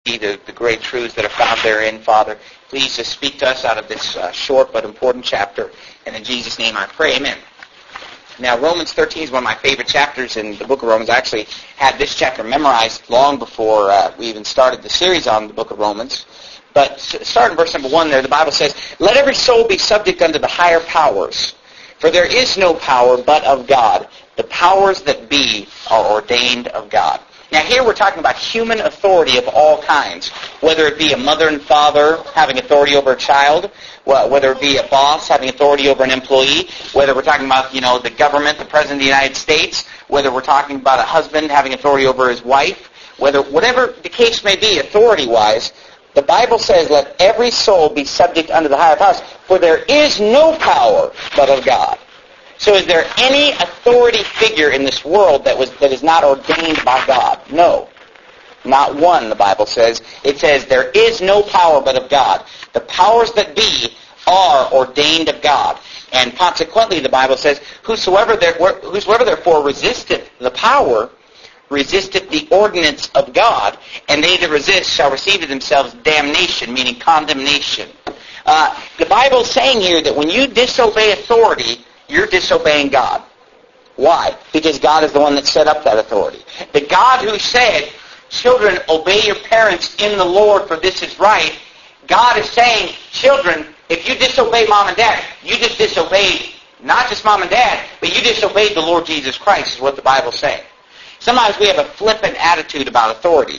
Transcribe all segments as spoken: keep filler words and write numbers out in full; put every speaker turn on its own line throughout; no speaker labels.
The, the great truths that are found therein, Father. Please just speak to us out of this uh, short but important chapter. And in Jesus' name I pray, amen. Now, Romans thirteen is one of my favorite chapters in the book of Romans. I actually had this chapter memorized long before uh, we even started the series on the book of Romans. But starting verse number one there, the Bible says, "Let every soul be subject unto the higher powers, for there is no power but of God. The powers that be are ordained of God." Now here we're talking about human authority of all kinds, whether it be a mother and father having authority over a child, whether it be a boss having authority over an employee, whether we're talking about, you know, the government, the President of the United States, whether we're talking about a husband having authority over his wife, whether whatever the case may be authority-wise, the Bible says, "Let every soul be subject unto the higher powers, for there is no power but of God." So is there any authority figure in this world that was that is not ordained by God? No. Not one, the Bible says. It says there is no power but of God. The powers that be are ordained of God. And consequently, the Bible says, Whosoever, there, whosoever therefore resisteth the power, resisteth the ordinance of God, and they that resist shall receive to themselves damnation, meaning condemnation. Uh, the Bible is saying here that when you disobey authority, you're disobeying God. Why? Because God is the one that set up that authority. The God who said, "Children, obey your parents in the Lord, for this is right," God is saying, children, if you disobey mom and dad, you just disobeyed not just mom and dad, but you disobeyed the Lord Jesus Christ, is what the Bible's saying. Sometimes we have a flippant attitude about authority.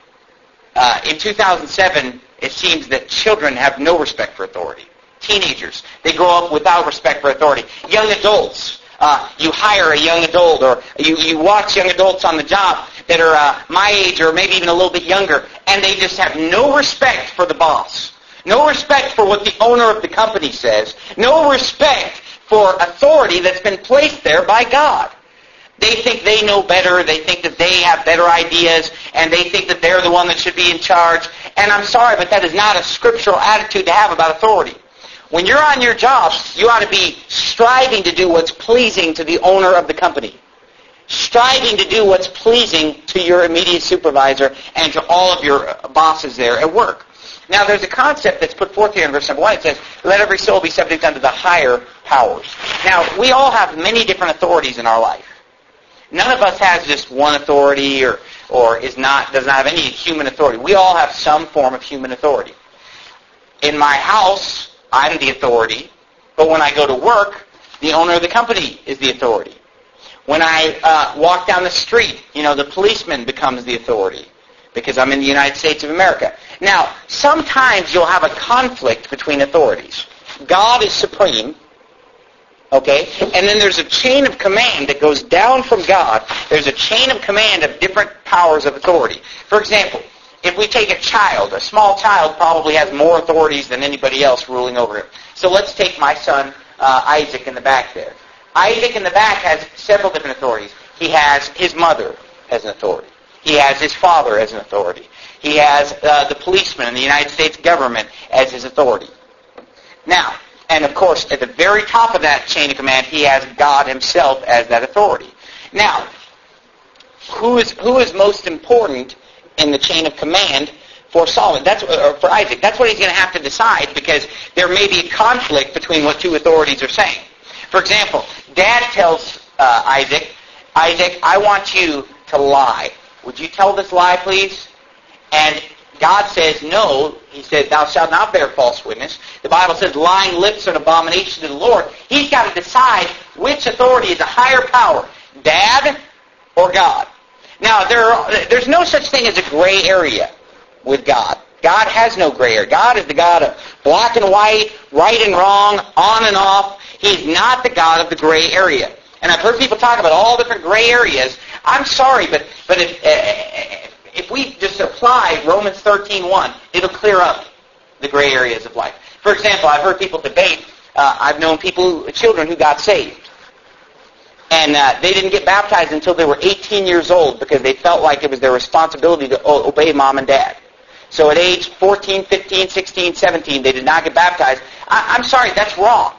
Uh, in two thousand seven, it seems that children have no respect for authority. Teenagers, they grow up without respect for authority. Young adults, uh, you hire a young adult, or you, you watch young adults on the job that are uh, my age or maybe even a little bit younger, and they just have no respect for the boss. No respect for what the owner of the company says. No respect for authority that's been placed there by God. They think they know better. They think that they have better ideas, and they think that they're the one that should be in charge. And I'm sorry, but that is not a scriptural attitude to have about authority. When you're on your job, you ought to be striving to do what's pleasing to the owner of the company. Striving to do what's pleasing to your immediate supervisor and to all of your bosses there at work. Now, there's a concept that's put forth here in verse number one. It says, "Let every soul be subject unto the higher powers." Now, we all have many different authorities in our life. None of us has just one authority or, or is not does not have any human authority. We all have some form of human authority. In my house, I'm the authority, but when I go to work, the owner of the company is the authority. When I uh, walk down the street, you know, the policeman becomes the authority because I'm in the United States of America. Now, sometimes you'll have a conflict between authorities. God is supreme, okay? And then there's a chain of command that goes down from God. There's a chain of command of different powers of authority. For example, if we take a child, a small child probably has more authorities than anybody else ruling over him. So let's take my son, uh, Isaac, in the back there. Isaac in the back has several different authorities. He has his mother as an authority. He has his father as an authority. He has uh, the policeman in the United States government as his authority. Now, and of course, at the very top of that chain of command, he has God himself as that authority. Now, who is who is most important in the chain of command for Solomon? That's or for Isaac. That's what he's going to have to decide, because there may be a conflict between what two authorities are saying. For example, Dad tells uh, Isaac, Isaac, I want you to lie. Would you tell this lie, please? And God says, no. He said, thou shalt not bear false witness. The Bible says lying lips are an abomination to the Lord. He's got to decide which authority is a higher power, Dad or God. Now, there are, there's no such thing as a gray area with God. God has no gray area. God is the God of black and white, right and wrong, on and off. He's not the God of the gray area. And I've heard people talk about all different gray areas. I'm sorry, but but if uh, if we just apply Romans thirteen one, it'll clear up the gray areas of life. For example, I've heard people debate. Uh, I've known people, children who got saved, and uh, they didn't get baptized until they were eighteen years old because they felt like it was their responsibility to o- obey mom and dad. So at age fourteen, fifteen, sixteen, seventeen, they did not get baptized. I- I'm sorry, that's wrong.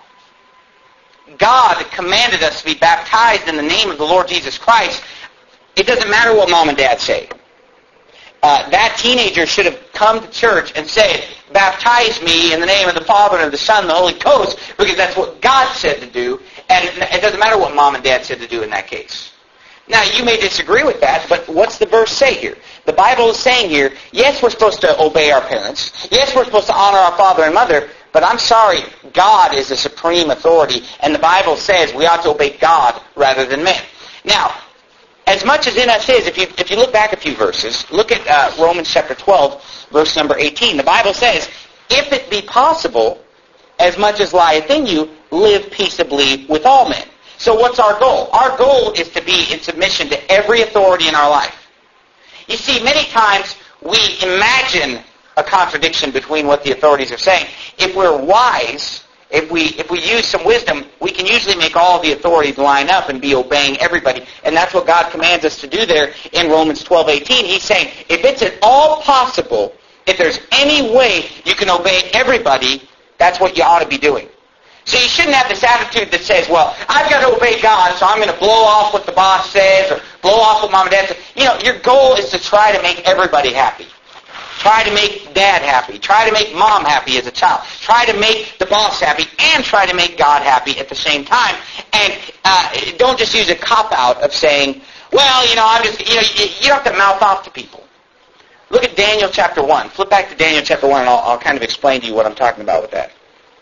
God commanded us to be baptized in the name of the Lord Jesus Christ. It doesn't matter what mom and dad say. uh, that teenager should have come to church and said, baptize me in the name of the Father and of the Son and the Holy Ghost, because that's what God said to do, and it doesn't matter what mom and dad said to do in that case. Now, you may disagree with that, but what's the verse say here? The Bible is saying here, yes, we're supposed to obey our parents. Yes, we're supposed to honor our father and mother, but I'm sorry, God is the supreme authority, and the Bible says we ought to obey God rather than men. Now, as much as in us is, if you if you look back a few verses, look at uh, Romans chapter twelve, verse number eighteen. The Bible says, if it be possible, as much as lieth in you, live peaceably with all men. So what's our goal? Our goal is to be in submission to every authority in our life. You see, many times we imagine a contradiction between what the authorities are saying. If we're wise, if we if we use some wisdom, we can usually make all the authorities line up and be obeying everybody. And that's what God commands us to do there in Romans twelve eighteen. He's saying, if it's at all possible, if there's any way you can obey everybody, that's what you ought to be doing. So you shouldn't have this attitude that says, well, I've got to obey God, so I'm going to blow off what the boss says or blow off what mom and dad says. You know, your goal is to try to make everybody happy. Try to make dad happy. Try to make mom happy as a child. Try to make the boss happy and try to make God happy at the same time. And uh, don't just use a cop-out of saying, well, you know, I'm just, you know, you don't have to mouth off to people. Look at Daniel chapter one. Flip back to Daniel chapter one and I'll, I'll kind of explain to you what I'm talking about with that.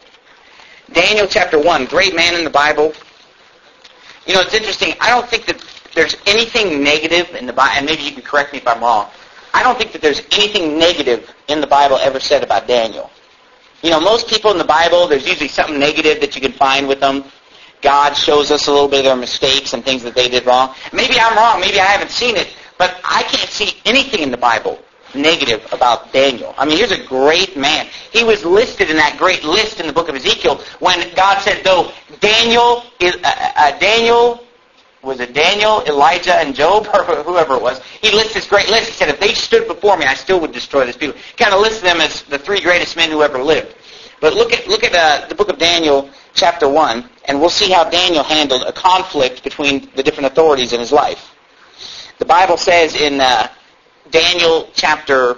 Daniel chapter one, great man in the Bible. You know, it's interesting. I don't think that there's anything negative in the Bible, and maybe you can correct me if I'm wrong. I don't think that there's anything negative in the Bible ever said about Daniel. You know, most people in the Bible, there's usually something negative that you can find with them. God shows us a little bit of their mistakes and things that they did wrong. Maybe I'm wrong. Maybe I haven't seen it. But I can't see anything in the Bible negative about Daniel. I mean, here's a great man. He was listed in that great list in the book of Ezekiel when God said, though Daniel, uh, uh, Daniel, was it Daniel, Elijah, and Job, or whoever it was, he lists this great list. He said, if they stood before me, I still would destroy this people. He kind of lists them as the three greatest men who ever lived. But look at look at uh, the book of Daniel, chapter one, and we'll see how Daniel handled a conflict between the different authorities in his life. The Bible says in uh, Daniel chapter,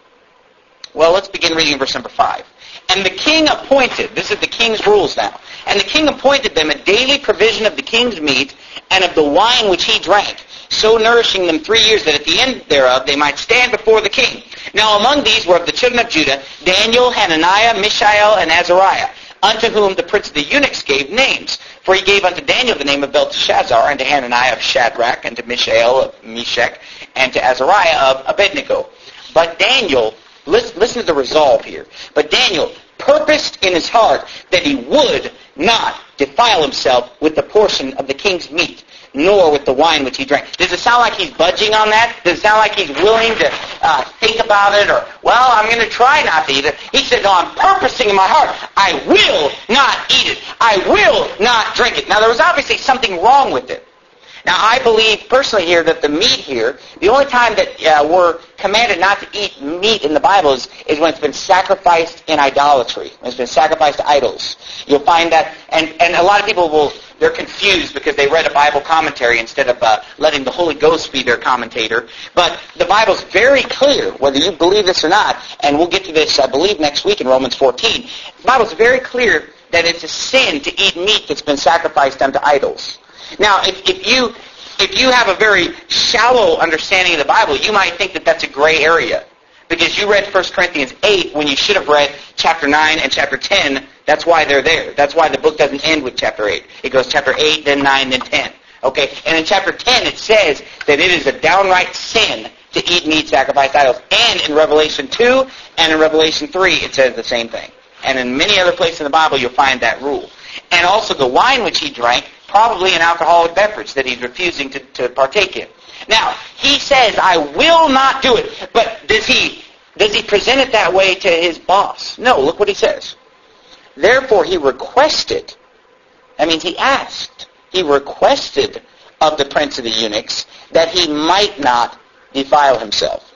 well, let's begin reading verse number five. And the king appointed, this is the king's rules now, and the king appointed them a daily provision of the king's meat and of the wine which he drank, so nourishing them three years that at the end thereof they might stand before the king. Now among these were of the children of Judah, Daniel, Hananiah, Mishael, and Azariah, unto whom the prince of the eunuchs gave names. For he gave unto Daniel the name of Belteshazzar, and to Hananiah of Shadrach, and to Mishael of Meshach, and to Azariah of Abednego. But Daniel, listen, listen to the resolve here. But Daniel purposed in his heart that he would not defile himself with the portion of the king's meat, nor with the wine which he drank. Does it sound like he's budging on that? Does it sound like he's willing to uh, think about it? Or, well, I'm going to try not to eat it. He said, no, I'm purposing in my heart. I will not eat it. I will not drink it. Now, there was obviously something wrong with it. Now, I believe personally here that the meat here, the only time that uh, we're commanded not to eat meat in the Bible is, is when it's been sacrificed in idolatry, when it's been sacrificed to idols. You'll find that, and, and a lot of people will, they're confused because they read a Bible commentary instead of uh, letting the Holy Ghost be their commentator. But the Bible's very clear, whether you believe this or not, and we'll get to this, I believe, next week in Romans fourteen. The Bible's very clear that it's a sin to eat meat that's been sacrificed unto idols. Now, if, if you if you have a very shallow understanding of the Bible, you might think that that's a gray area. Because you read First Corinthians eight when you should have read chapter nine and chapter ten. That's why they're there. That's why the book doesn't end with chapter eight. It goes chapter eight, then nine, then ten. Okay? And in chapter ten it says that it is a downright sin to eat meat sacrificed to idols. And in Revelation two and in Revelation three it says the same thing. And in many other places in the Bible you'll find that rule. And also the wine which he drank, probably an alcoholic beverage that he's refusing to, to partake in. Now, he says, I will not do it. But does he does he present it that way to his boss? No, look what he says. Therefore he requested, that means he asked, he requested of the prince of the eunuchs that he might not defile himself.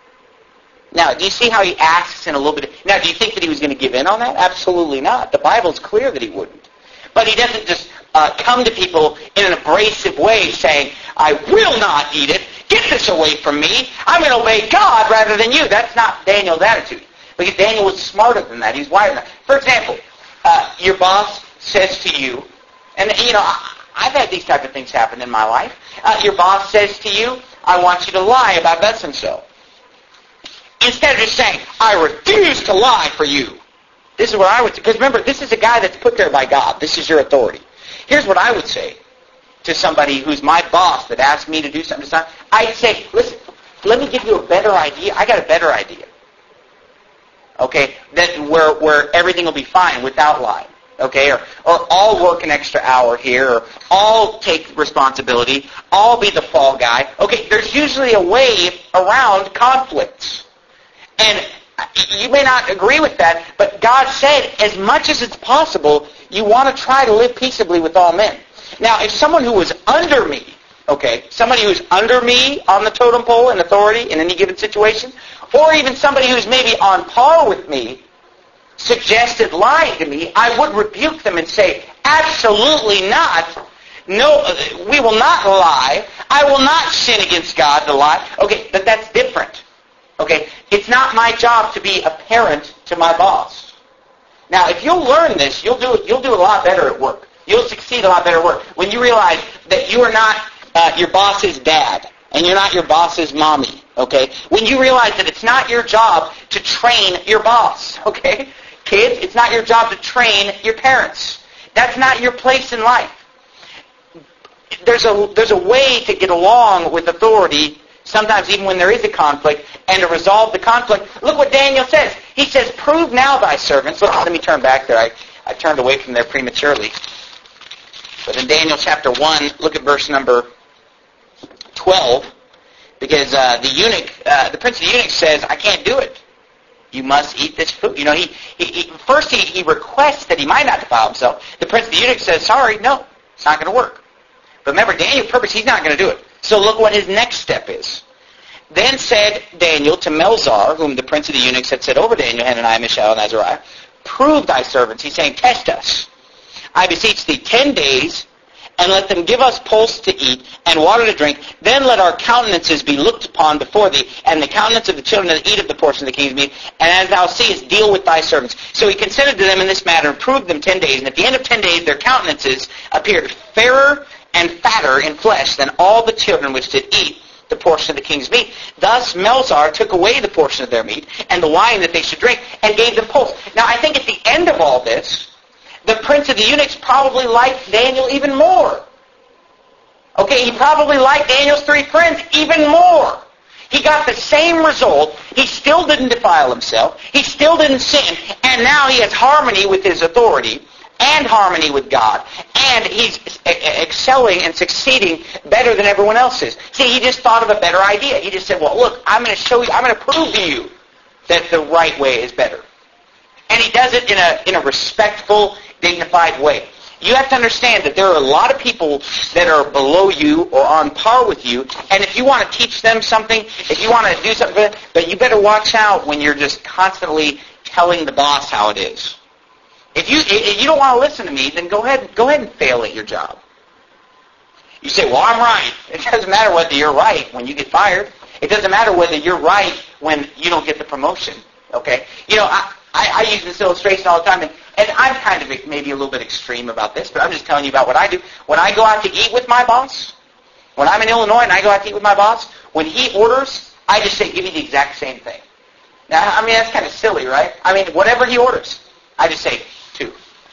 Now, do you see how he asks in a little bit? Now, do you think that he was going to give in on that? Absolutely not. The Bible's clear that he wouldn't. But he doesn't just uh, come to people in an abrasive way saying, I will not eat it. Get this away from me. I'm going to obey God rather than you. That's not Daniel's attitude. Because Daniel was smarter than that. He's wiser than that. For example, uh, your boss says to you, and you know, I've had these type of things happen in my life. Uh, your boss says to you, I want you to lie about thus and so. Instead of just saying, I refuse to lie for you. This is what I would say. Because remember, this is a guy that's put there by God. This is your authority. Here's what I would say to somebody who's my boss that asked me to do something. I'd say, listen, let me give you a better idea. I got a better idea. Okay? That where where everything will be fine without lying. Okay? Or, or I'll work an extra hour here. Or I'll take responsibility. I'll be the fall guy. Okay? There's usually a way around conflicts. And you may not agree with that, but God said, as much as it's possible, you want to try to live peaceably with all men. Now, if someone who was under me, okay, somebody who's under me on the totem pole in authority in any given situation, or even somebody who's maybe on par with me, suggested lying to me, I would rebuke them and say, absolutely not. No, we will not lie. I will not sin against God to lie. Okay, but that's different. Okay, it's not my job to be a parent to my boss. Now, if you'll learn this, you'll do you'll do a lot better at work. You'll succeed a lot better at work when you realize that you are not uh, your boss's dad and you're not your boss's mommy. Okay, when you realize that it's not your job to train your boss. Okay, kids, it's not your job to train your parents. That's not your place in life. There's a there's a way to get along with authority. Sometimes even when there is a conflict, and to resolve the conflict. Look what Daniel says. He says, prove now thy servants. Look, let me turn back there. I, I turned away from there prematurely. But in Daniel chapter one, look at verse number twelve. Because uh, the eunuch, uh, the prince of the eunuchs says, I can't do it. You must eat this food. You know, he, he, he first he, he requests that he might not defile himself. The prince of the eunuchs says, sorry, no, it's not going to work. But remember, Daniel's purpose, he's not going to do it. So look what his next step is. Then said Daniel to Melzar, whom the prince of the eunuchs had set over Daniel, Hananiah, Mishael, and Azariah, prove thy servants. He's saying, test us. I beseech thee ten days, and let them give us pulse to eat, and water to drink. Then let our countenances be looked upon before thee, and the countenance of the children that eat of the portion of the king's meat. And as thou seest, deal with thy servants. So he consented to them in this matter, and proved them ten days. And at the end of ten days, their countenances appeared fairer and fatter in flesh than all the children which did eat the portion of the king's meat. Thus Melzar took away the portion of their meat and the wine that they should drink and gave them pulse. Now I think at the end of all this, the prince of the eunuchs probably liked Daniel even more. Okay, he probably liked Daniel's three friends even more. He got the same result. He still didn't defile himself. He still didn't sin. And now he has harmony with his authority and harmony with God, and he's excelling and succeeding better than everyone else is. See, he just thought of a better idea. He just said, well, look, I'm going to show you, I'm going to prove to you that the right way is better. And he does it in a in a respectful, dignified way. You have to understand that there are a lot of people that are below you or on par with you, and if you want to teach them something, if you want to do something, but you better watch out when you're just constantly telling the boss how it is. If you if you don't want to listen to me, then go ahead go ahead and fail at your job. You say, well, I'm right. It doesn't matter whether you're right when you get fired. It doesn't matter whether you're right when you don't get the promotion. Okay? You know, I, I, I use this illustration all the time, and, and I'm kind of maybe a little bit extreme about this, but I'm just telling you about what I do. When I go out to eat with my boss, when I'm in Illinois and I go out to eat with my boss, when he orders, I just say, give me the exact same thing. Now, I mean, that's kind of silly, right? I mean, whatever he orders, I just say, two.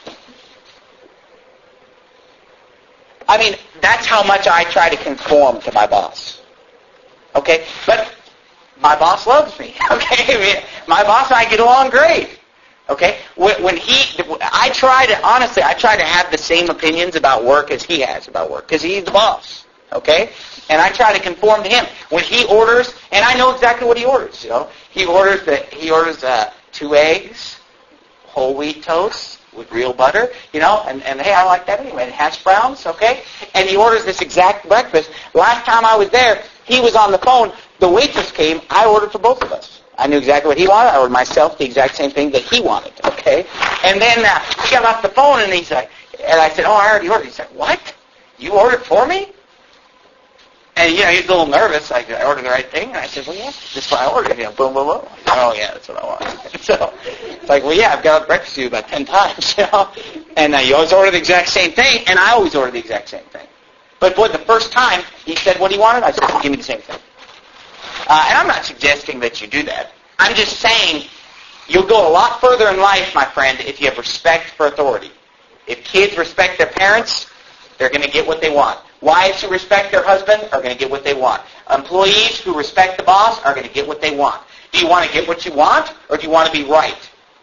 I mean, that's how much I try to conform to my boss. Okay? But my boss loves me. Okay? I mean, my boss and I get along great. Okay? When, when he, I try to, honestly, I try to have the same opinions about work as he has about work, because he's the boss. Okay? And I try to conform to him. When he orders, and I know exactly what he orders, you know. He orders the, he orders uh, two eggs, whole wheat toast, with real butter, you know, and, and hey, I like that anyway, and hash browns, okay? And he orders this exact breakfast. Last time I was there, he was on the phone. The waitress came. I ordered for both of us. I knew exactly what he wanted. I ordered myself the exact same thing that he wanted, okay? And then uh, he got off the phone, and he's like, and I said, oh, I already ordered. He said, what? You ordered for me? And, you know, he's a little nervous. Like, did I order the right thing? And I said, well, yeah, that's what I ordered. You know, boom, boom, boom. Oh, yeah, that's what I want. So it's like, well, yeah, I've got breakfast for you about ten times, you know. And uh, you always order the exact same thing, and I always order the exact same thing. But, boy, the first time he said what he wanted, I said, give me the same thing. Uh, and I'm not suggesting that you do that. I'm just saying you'll go a lot further in life, my friend, if you have respect for authority. If kids respect their parents, they're going to get what they want. Wives who respect their husband are going to get what they want. Employees who respect the boss are going to get what they want. Do you want to get what you want, or do you want to be right?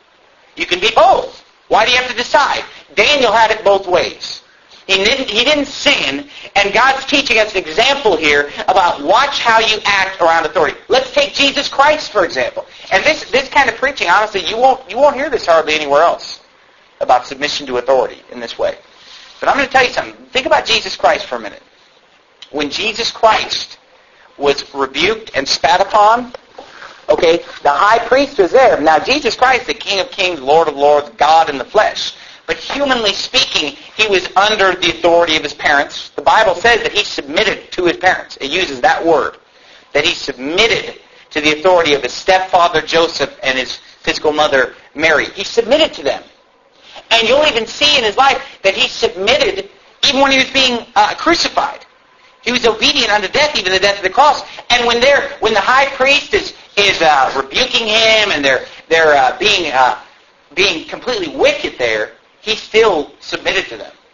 You can be both. Why do you have to decide? Daniel had it both ways. He didn't, he didn't sin, and God's teaching us an example here about watch how you act around authority. Let's take Jesus Christ, for example. And this, this kind of preaching, honestly, you won't, you won't hear this hardly anywhere else about submission to authority in this way. But I'm going to tell you something. Think about Jesus Christ for a minute. When Jesus Christ was rebuked and spat upon, okay, the high priest was there. Now, Jesus Christ, the King of Kings, Lord of Lords, God in the flesh. But humanly speaking, he was under the authority of his parents. The Bible says that he submitted to his parents. It uses that word, that he submitted to the authority of his stepfather Joseph and his physical mother Mary. He submitted to them. And you'll even see in his life that he submitted even when he was being uh, crucified. He was obedient unto death, even the death of the cross. And when they're when the high priest is is uh, rebuking him and they're they're uh, being uh, being completely wicked there, he still submitted to them.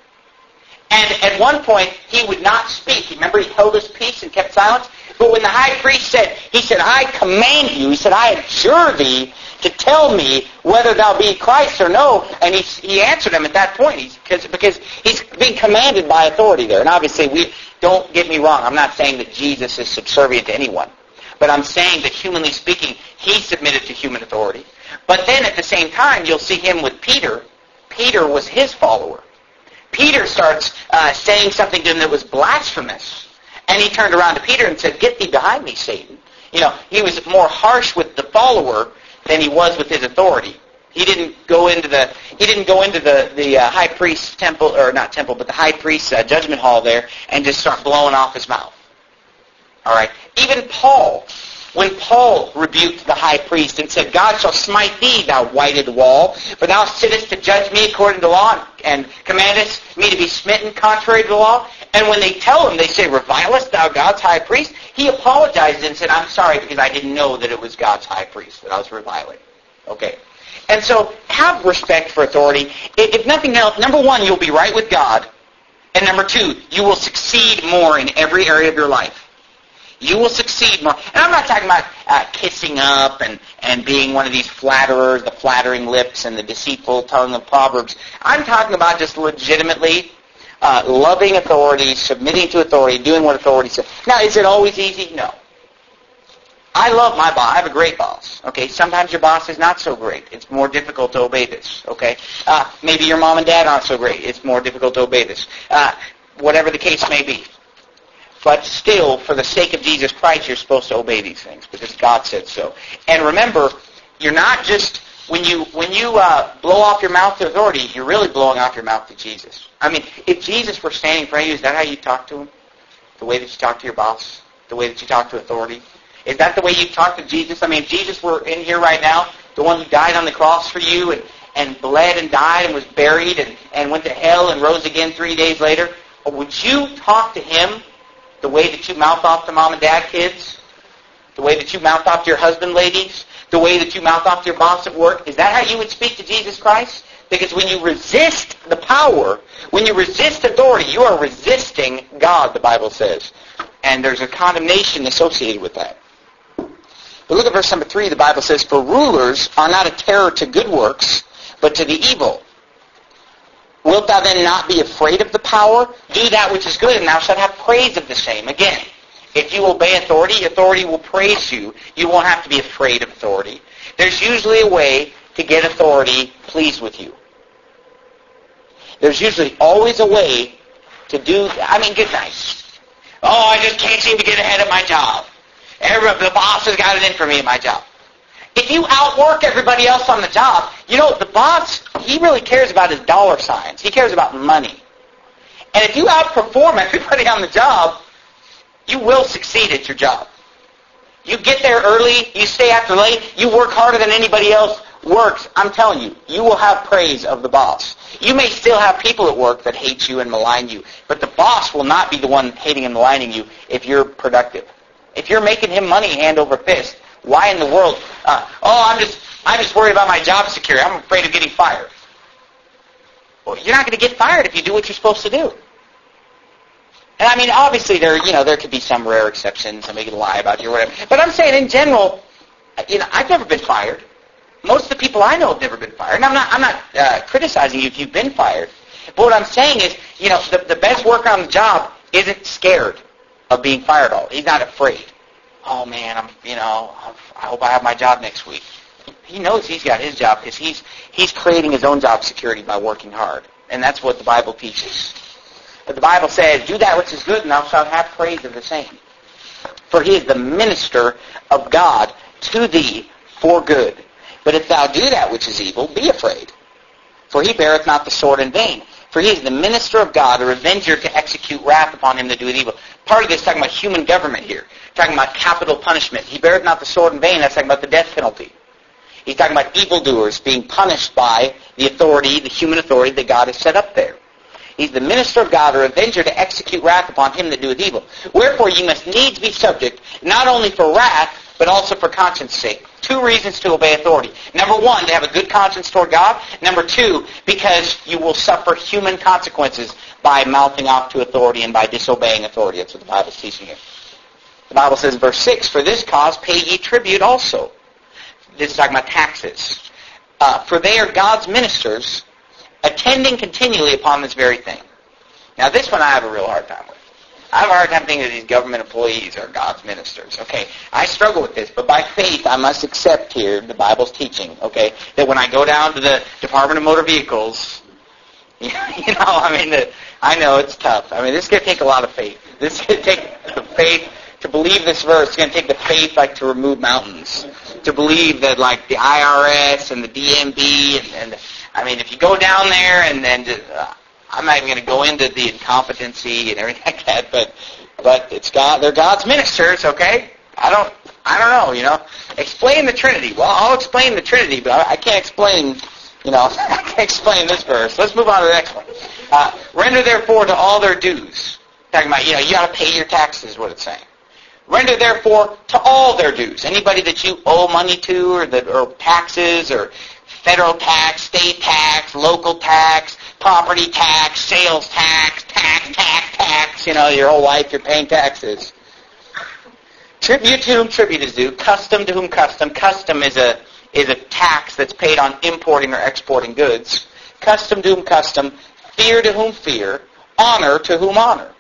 And at one point he would not speak. Remember, he held his peace and kept silence. But when the high priest said, he said, "I command you," he said, "I adjure thee to tell me whether thou be Christ or no." And he, he answered him at that point he's, because, because he's being commanded by authority there. And obviously, we don't get me wrong. I'm not saying that Jesus is subservient to anyone. But I'm saying that humanly speaking, he submitted to human authority. But then at the same time, you'll see him with Peter. Peter was his follower. Peter starts uh, saying something to him that was blasphemous. And he turned around to Peter and said, "Get thee behind me, Satan." You know, he was more harsh with the follower than he was with his authority. He didn't go into the he didn't go into the the uh, high priest's temple, or not temple, but the high priest's uh, judgment hall there and just start blowing off his mouth. All right. Even Paul, when Paul rebuked the high priest and said, "God shall smite thee, thou whited wall, for thou sittest to judge me according to law, and commandest me to be smitten contrary to the law." And when they tell him, they say, "Revilest thou God's high priest?" He apologized and said, "I'm sorry, because I didn't know that it was God's high priest that I was reviling." Okay. And so have respect for authority. If nothing else, number one, you'll be right with God. And number two, you will succeed more in every area of your life. You will succeed more. And I'm not talking about uh, kissing up and, and being one of these flatterers, the flattering lips and the deceitful tongue of Proverbs. I'm talking about just legitimately uh, loving authority, submitting to authority, doing what authority says. Now, is it always easy? No. I love my boss. I have a great boss. Okay, sometimes your boss is not so great. It's more difficult to obey this. Okay, uh, maybe your mom and dad aren't so great. It's more difficult to obey this. Uh, whatever the case may be. But still, for the sake of Jesus Christ, you're supposed to obey these things because God said so. And remember, you're not just when you when you uh, blow off your mouth to authority, you're really blowing off your mouth to Jesus. I mean, if Jesus were standing in front of you, is that how you talk to him? The way that you talk to your boss? The way that you talk to authority? Is that the way you talk to Jesus? I mean, if Jesus were in here right now, the one who died on the cross for you and, and bled and died and was buried and, and went to hell and rose again three days later, would you talk to him the way that you mouth off to mom and dad, kids? The way that you mouth off to your husband, ladies? The way that you mouth off to your boss at work? Is that how you would speak to Jesus Christ? Because when you resist the power, when you resist authority, you are resisting God, the Bible says. And there's a condemnation associated with that. But look at verse number three. The Bible says, "For rulers are not a terror to good works, but to the evil. Wilt thou then not be afraid of the power? Do that which is good, and thou shalt have praise of the same." Again, if you obey authority, authority will praise you. You won't have to be afraid of authority. There's usually a way to get authority pleased with you. There's usually always a way to do, I mean, get nice. "Oh, I just can't seem to get ahead at my job. Every, the boss has got it in for me at my job." If you outwork everybody else on the job, you know, the boss, he really cares about his dollar signs. He cares about money. And if you outperform everybody on the job, you will succeed at your job. You get there early, you stay after late, you work harder than anybody else works. I'm telling you, you will have praise of the boss. You may still have people at work that hate you and malign you, but the boss will not be the one hating and maligning you if you're productive. If you're making him money hand over fist, why in the world? Uh, oh, I'm just I'm just worried about my job security. I'm afraid of getting fired. Well, you're not going to get fired if you do what you're supposed to do. And I mean, obviously, there you know there could be some rare exceptions. Somebody could lie about you or whatever. But I'm saying, in general, you know, I've never been fired. Most of the people I know have never been fired. And I'm not I'm not uh, criticizing you if you've been fired. But what I'm saying is, you know, the, the best worker on the job isn't scared of being fired. All he's not afraid. Oh man, I'm you know I hope I have my job next week. He knows he's got his job because he's he's creating his own job security by working hard, and that's what the Bible teaches. But the Bible says, "Do that which is good, and thou shalt have praise of the same." For he is the minister of God to thee for good. But if thou do that which is evil, be afraid. For he beareth not the sword in vain. For he is the minister of God, a revenger to execute wrath upon him that doeth evil. Part of this is talking about human government here. Talking about capital punishment. He beareth not the sword in vain. That's talking about the death penalty. He's talking about evildoers being punished by the authority, the human authority that God has set up there. He's the minister of God, a revenger to execute wrath upon him that doeth evil. Wherefore ye must needs be subject, not only for wrath, but also for conscience sake. Two reasons to obey authority. Number one, to have a good conscience toward God. Number two, because you will suffer human consequences by mouthing off to authority and by disobeying authority. That's what the Bible's teaching here. The Bible says in verse six, "For this cause pay ye tribute also." This is talking about taxes. Uh, "For they are God's ministers, attending continually upon this very thing." Now this one I have a real hard time with. I have a hard time thinking that these government employees are God's ministers. Okay, I struggle with this, but by faith I must accept here the Bible's teaching, okay, that when I go down to the Department of Motor Vehicles, you know, I mean, the, I know it's tough. I mean, this is going to take a lot of faith. This is going to take the faith to believe this verse. It's going to take the faith, like, to remove mountains. To believe that, like, the I R S and the D M V, and, and I mean, if you go down there and then... Uh, I'm not even going to go into the incompetency and everything like that, but but it's God. They're God's ministers, okay? I don't I don't know, you know. Explain the Trinity. Well, I'll explain the Trinity, but I, I can't explain, you know, I can't explain this verse. Let's move on to the next one. Uh, render therefore to all their dues. Talking about, you know, you got to pay your taxes, is what it's saying. Render therefore to all their dues. Anybody that you owe money to, or that or taxes, or federal tax, state tax, local tax, property tax, sales tax, tax, tax, tax. You know, your whole life you're paying taxes. Tribute to whom tribute is due. Custom to whom custom. Custom is a is a tax that's paid on importing or exporting goods. Custom to whom custom. Fear to whom fear. Honor to whom honor.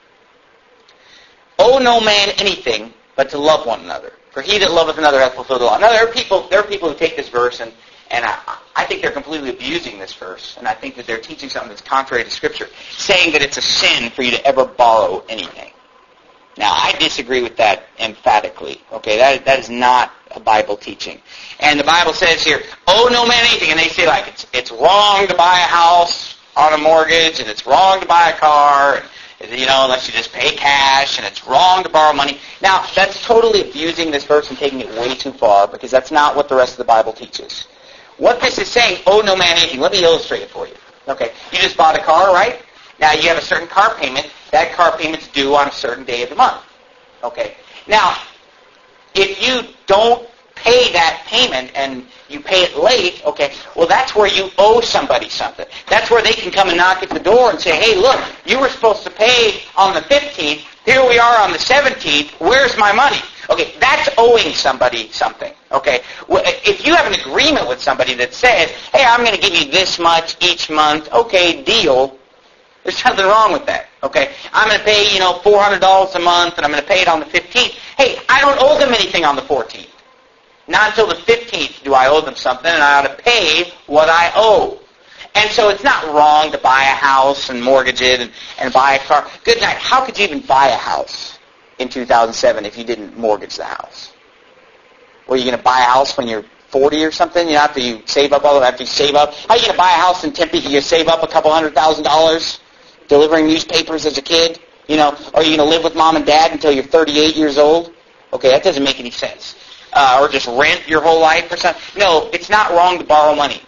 Owe no man anything but to love one another. For he that loveth another hath fulfilled the law. Now there are people there are people who take this verse and And I, I think they're completely abusing this verse, and I think that they're teaching something that's contrary to Scripture, saying that it's a sin for you to ever borrow anything. Now, I disagree with that emphatically. Okay, that that is not a Bible teaching. And the Bible says here, "Owe no man anything," and they say like it's it's wrong to buy a house on a mortgage, and it's wrong to buy a car, and, you know, unless you just pay cash, and it's wrong to borrow money. Now, that's totally abusing this verse and taking it way too far, because that's not what the rest of the Bible teaches. What this is saying, owe no man anything. Let me illustrate it for you. Okay, you just bought a car, right? Now you have a certain car payment. That car payment's due on a certain day of the month. Okay. Now, if you don't pay that payment and you pay it late, okay, well that's where you owe somebody something. That's where they can come and knock at the door and say, "Hey, look, you were supposed to pay on the fifteenth. Here we are on the seventeenth. Where's my money?" Okay, that's owing somebody something, okay? If you have an agreement with somebody that says, "Hey, I'm going to give you this much each month," okay, deal. There's nothing wrong with that, okay? I'm going to pay, you know, four hundred dollars a month, and I'm going to pay it on the fifteenth. Hey, I don't owe them anything on the fourteenth. Not until the fifteenth do I owe them something, and I ought to pay what I owe. And so it's not wrong to buy a house and mortgage it and, and buy a car. Good night. How could you even buy a house in two thousand seven if you didn't mortgage the house? Were you going to buy a house when you're forty or something? You know, after you save up all of after you save up. How are you going to buy a house in Tempe? You save up a couple hundred thousand dollars delivering newspapers as a kid? You know, are you going to live with mom and dad until you're thirty-eight years old? Okay, that doesn't make any sense. Uh, or just rent your whole life or something. No, it's not wrong to borrow money.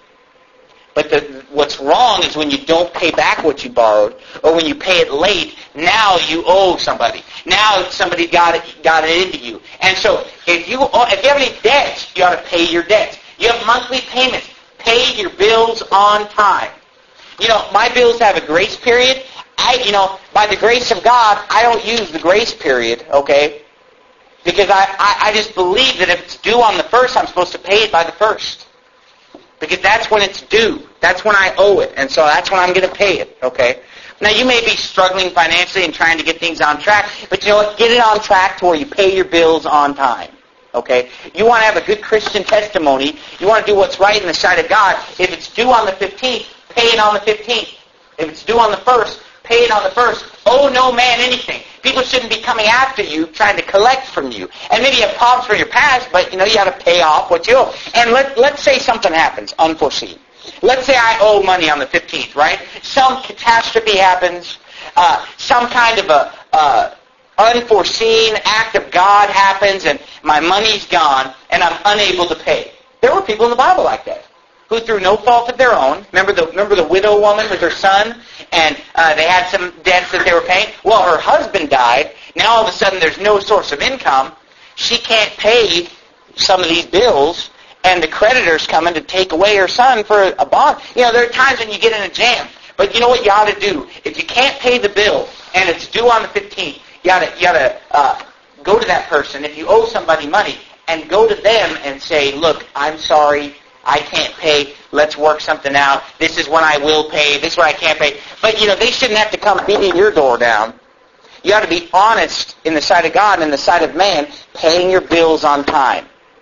But the, what's wrong is when you don't pay back what you borrowed, or when you pay it late, now you owe somebody. Now somebody got it, got it into you. And so if you, if you have any debts, you ought to pay your debts. You have monthly payments. Pay your bills on time. You know, my bills have a grace period. I, you know, by the grace of God, I don't use the grace period, okay? Because I, I, I just believe that if it's due on the first, I'm supposed to pay it by the first. Because that's when it's due. That's when I owe it. And so that's when I'm going to pay it, okay? Now, you may be struggling financially and trying to get things on track, but you know what? Get it on track to where you pay your bills on time, okay? You want to have a good Christian testimony. You want to do what's right in the sight of God. If it's due on the fifteenth, pay it on the fifteenth. If it's due on the first, pay it on the first. Owe no man anything. People shouldn't be coming after you, trying to collect from you. And maybe you have problems from your past, but you know you got to pay off what you owe. And let, let's say something happens, unforeseen. Let's say I owe money on the fifteenth, right? Some catastrophe happens. Uh, some kind of a uh, unforeseen act of God happens, and my money's gone, and I'm unable to pay. There were people in the Bible like that, who through no fault of their own, remember the remember the widow woman with her son, and uh, they had some debts that they were paying? Well, her husband died. Now all of a sudden there's no source of income. She can't pay some of these bills, and the creditors come in to take away her son for a bond. You know, there are times when you get in a jam. But you know what you ought to do? If you can't pay the bill, and it's due on the fifteenth, you ought to, you ought to uh, go to that person. If you owe somebody money, and go to them and say, look, I'm sorry, I can't pay. Let's work something out. This is when I will pay. This is when I can't pay. But, you know, they shouldn't have to come beating your door down. You ought to be honest in the sight of God and in the sight of man, paying your bills on time.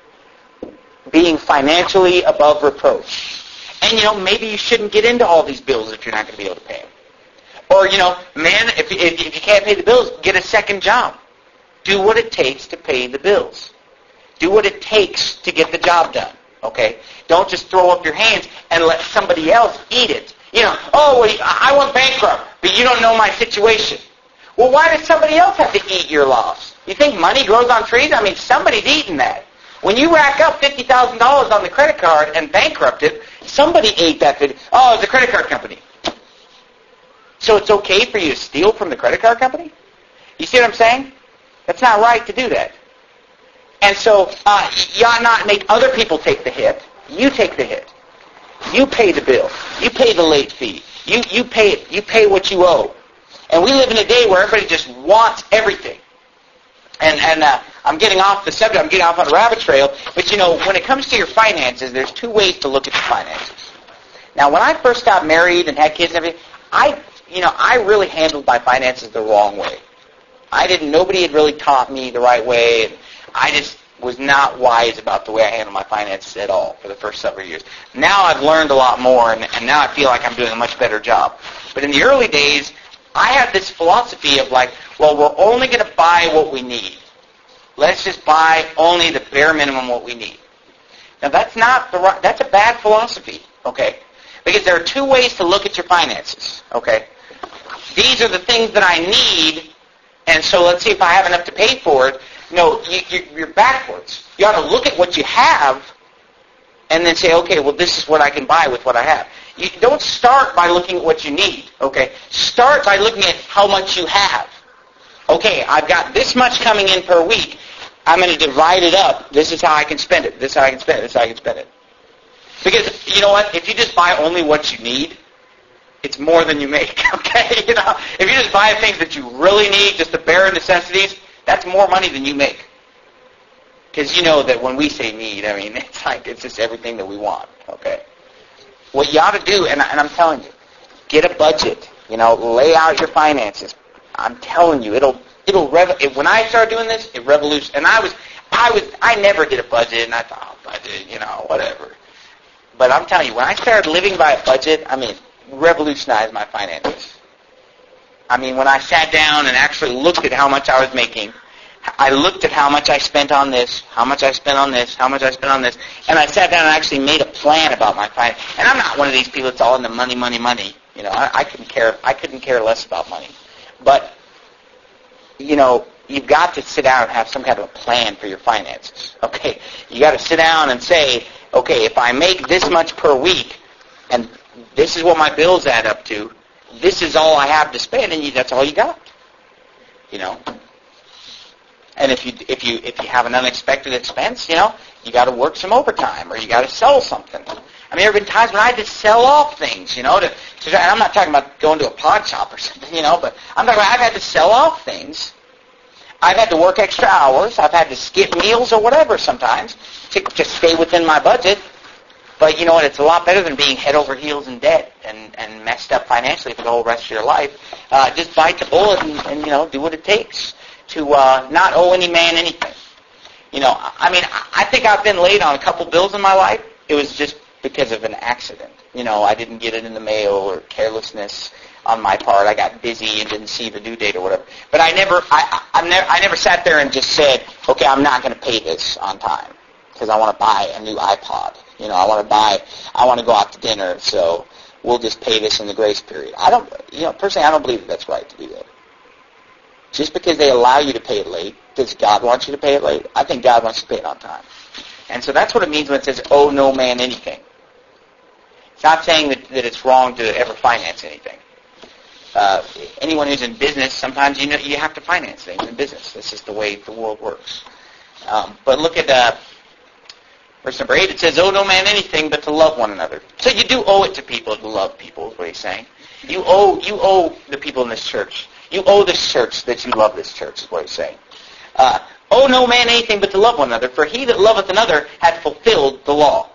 Being financially above reproach. And, you know, maybe you shouldn't get into all these bills if you're not going to be able to pay them. Or, you know, man, if, if, if you can't pay the bills, get a second job. Do what it takes to pay the bills. Do what it takes to get the job done. Okay? Don't just throw up your hands and let somebody else eat it. You know, oh, wait, I went bankrupt, but you don't know my situation. Well, why does somebody else have to eat your loss? You think money grows on trees? I mean, somebody's eating that. When you rack up fifty thousand dollars on the credit card and bankrupt it, somebody ate that. Oh, it's a credit card company. So it's okay for you to steal from the credit card company? You see what I'm saying? That's not right to do that. And so uh, you ought not make other people take the hit. You take the hit. You pay the bill. You pay the late fee. You you pay it. You pay what you owe. And we live in a day where everybody just wants everything. And and uh, I'm getting off the subject. I'm getting off on a rabbit trail. But you know, when it comes to your finances, there's two ways to look at your finances. Now, when I first got married and had kids and everything, I you know I really handled my finances the wrong way. I didn't. Nobody had really taught me the right way. And I just was not wise about the way I handled my finances at all for the first several years. Now I've learned a lot more, and, and now I feel like I'm doing a much better job. But in the early days, I had this philosophy of like, well, we're only going to buy what we need. Let's just buy only the bare minimum what we need. Now that's not the right, that's a bad philosophy, okay? Because there are two ways to look at your finances, okay? These are the things that I need, and so let's see if I have enough to pay for it. No, you, you, you're backwards. You ought to look at what you have and then say, okay, well, this is what I can buy with what I have. You don't start by looking at what you need, okay? Start by looking at how much you have. Okay, I've got this much coming in per week. I'm going to divide it up. This is how I can spend it. This is how I can spend it. This is how I can spend it. Because, you know what? If you just buy only what you need, it's more than you make, okay? You know, if you just buy things that you really need, just the bare necessities, that's more money than you make. Because you know that when we say need, I mean, it's like, it's just everything that we want, okay? What you ought to do, and, and I'm telling you, get a budget. You know, lay out your finances. I'm telling you, it'll, it'll, rev- it, when I started doing this, it revolutionized. And I was, I was, I never did a budget, and I thought, oh, budget, you know, whatever. But I'm telling you, when I started living by a budget, I mean, revolutionized my finances. I mean, when I sat down and actually looked at how much I was making, I looked at how much I spent on this, how much I spent on this, how much I spent on this, and I sat down and actually made a plan about my finance. And I'm not one of these people that's all in the money, money, money. You know, I, I couldn't care. I couldn't care less about money. But you know, you've got to sit down and have some kind of a plan for your finances. Okay? You got to sit down and say, okay, if I make this much per week, and this is what my bills add up to, this is all I have to spend, and you, that's all you got. You know? And if you if you if you have an unexpected expense, you know, you got to work some overtime, or you got to sell something. I mean, there have been times when I had to sell off things, you know, to, to and I'm not talking about going to a pawn shop or something, you know, but I'm talking about I've had to sell off things. I've had to work extra hours. I've had to skip meals or whatever sometimes to to stay within my budget. But you know what? It's a lot better than being head over heels in debt and, and messed up financially for the whole rest of your life. Uh, just bite the bullet and, and, you know, do what it takes to uh, not owe any man anything. You know, I mean, I think I've been late on a couple bills in my life. It was just because of an accident. You know, I didn't get it in the mail or carelessness on my part. I got busy and didn't see the due date or whatever. But I never, I, I, I never, I never sat there and just said, okay, I'm not going to pay this on time because I want to buy a new iPod. You know, I want to buy, I want to go out to dinner, so we'll just pay this in the grace period. I don't, you know, personally, I don't believe that that's right to do that. Just because they allow you to pay it late, does God want you to pay it late? I think God wants you to pay it on time. And so that's what it means when it says, owe no man anything. It's not saying that, that it's wrong to ever finance anything. Uh, anyone who's in business, sometimes you know you have to finance things in business. That's just the way the world works. Um, but look at uh, verse number eight. It says, owe no man anything but to love one another. So you do owe it to people to love people, is what he's saying. You owe, you owe the people in this church. You owe this church that you love this church, is what he's saying. Uh, owe no man anything but to love one another, for he that loveth another hath fulfilled the law.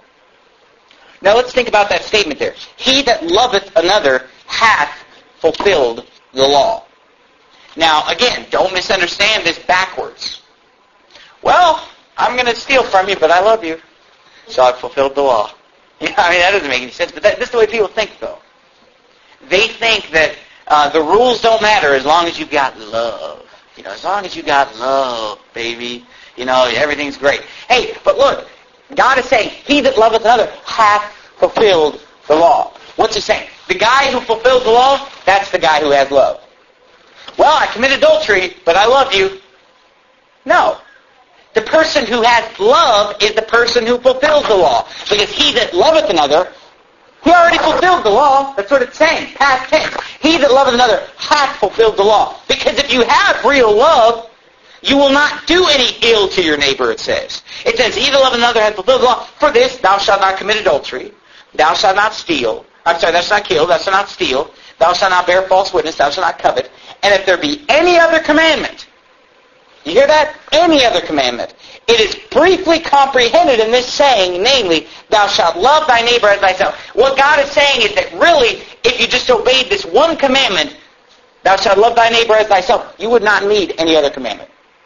Now let's think about that statement there. He that loveth another hath fulfilled the law. Now, again, don't misunderstand this backwards. Well, I'm going to steal from you, but I love you, so I've fulfilled the law. You know, I mean, that doesn't make any sense, but that, that's the way people think, though. They think that uh, the rules don't matter as long as you've got love. You know, as long as you got love, baby, you know, everything's great. Hey, but look, God is saying, he that loveth another hath fulfilled the law. What's he saying? The guy who fulfills the law, that's the guy who has love. Well, I committed adultery, but I love you. No. The person who has love is the person who fulfills the law. Because he that loveth another, he already fulfilled the law. That's what it's saying. Past tense. He that loveth another hath fulfilled the law. Because if you have real love, you will not do any ill to your neighbor, it says. It says, he that loveth another hath fulfilled the law. For this, thou shalt not commit adultery. Thou shalt not steal. I'm sorry, thou shalt not kill. Thou shalt not steal. Thou shalt not bear false witness. Thou shalt not covet. And if there be any other commandment, you hear that? Any other commandment. It is briefly comprehended in this saying, namely, thou shalt love thy neighbor as thyself. What God is saying is that really, if you just obeyed this one commandment, thou shalt love thy neighbor as thyself, you would not need any other commandment.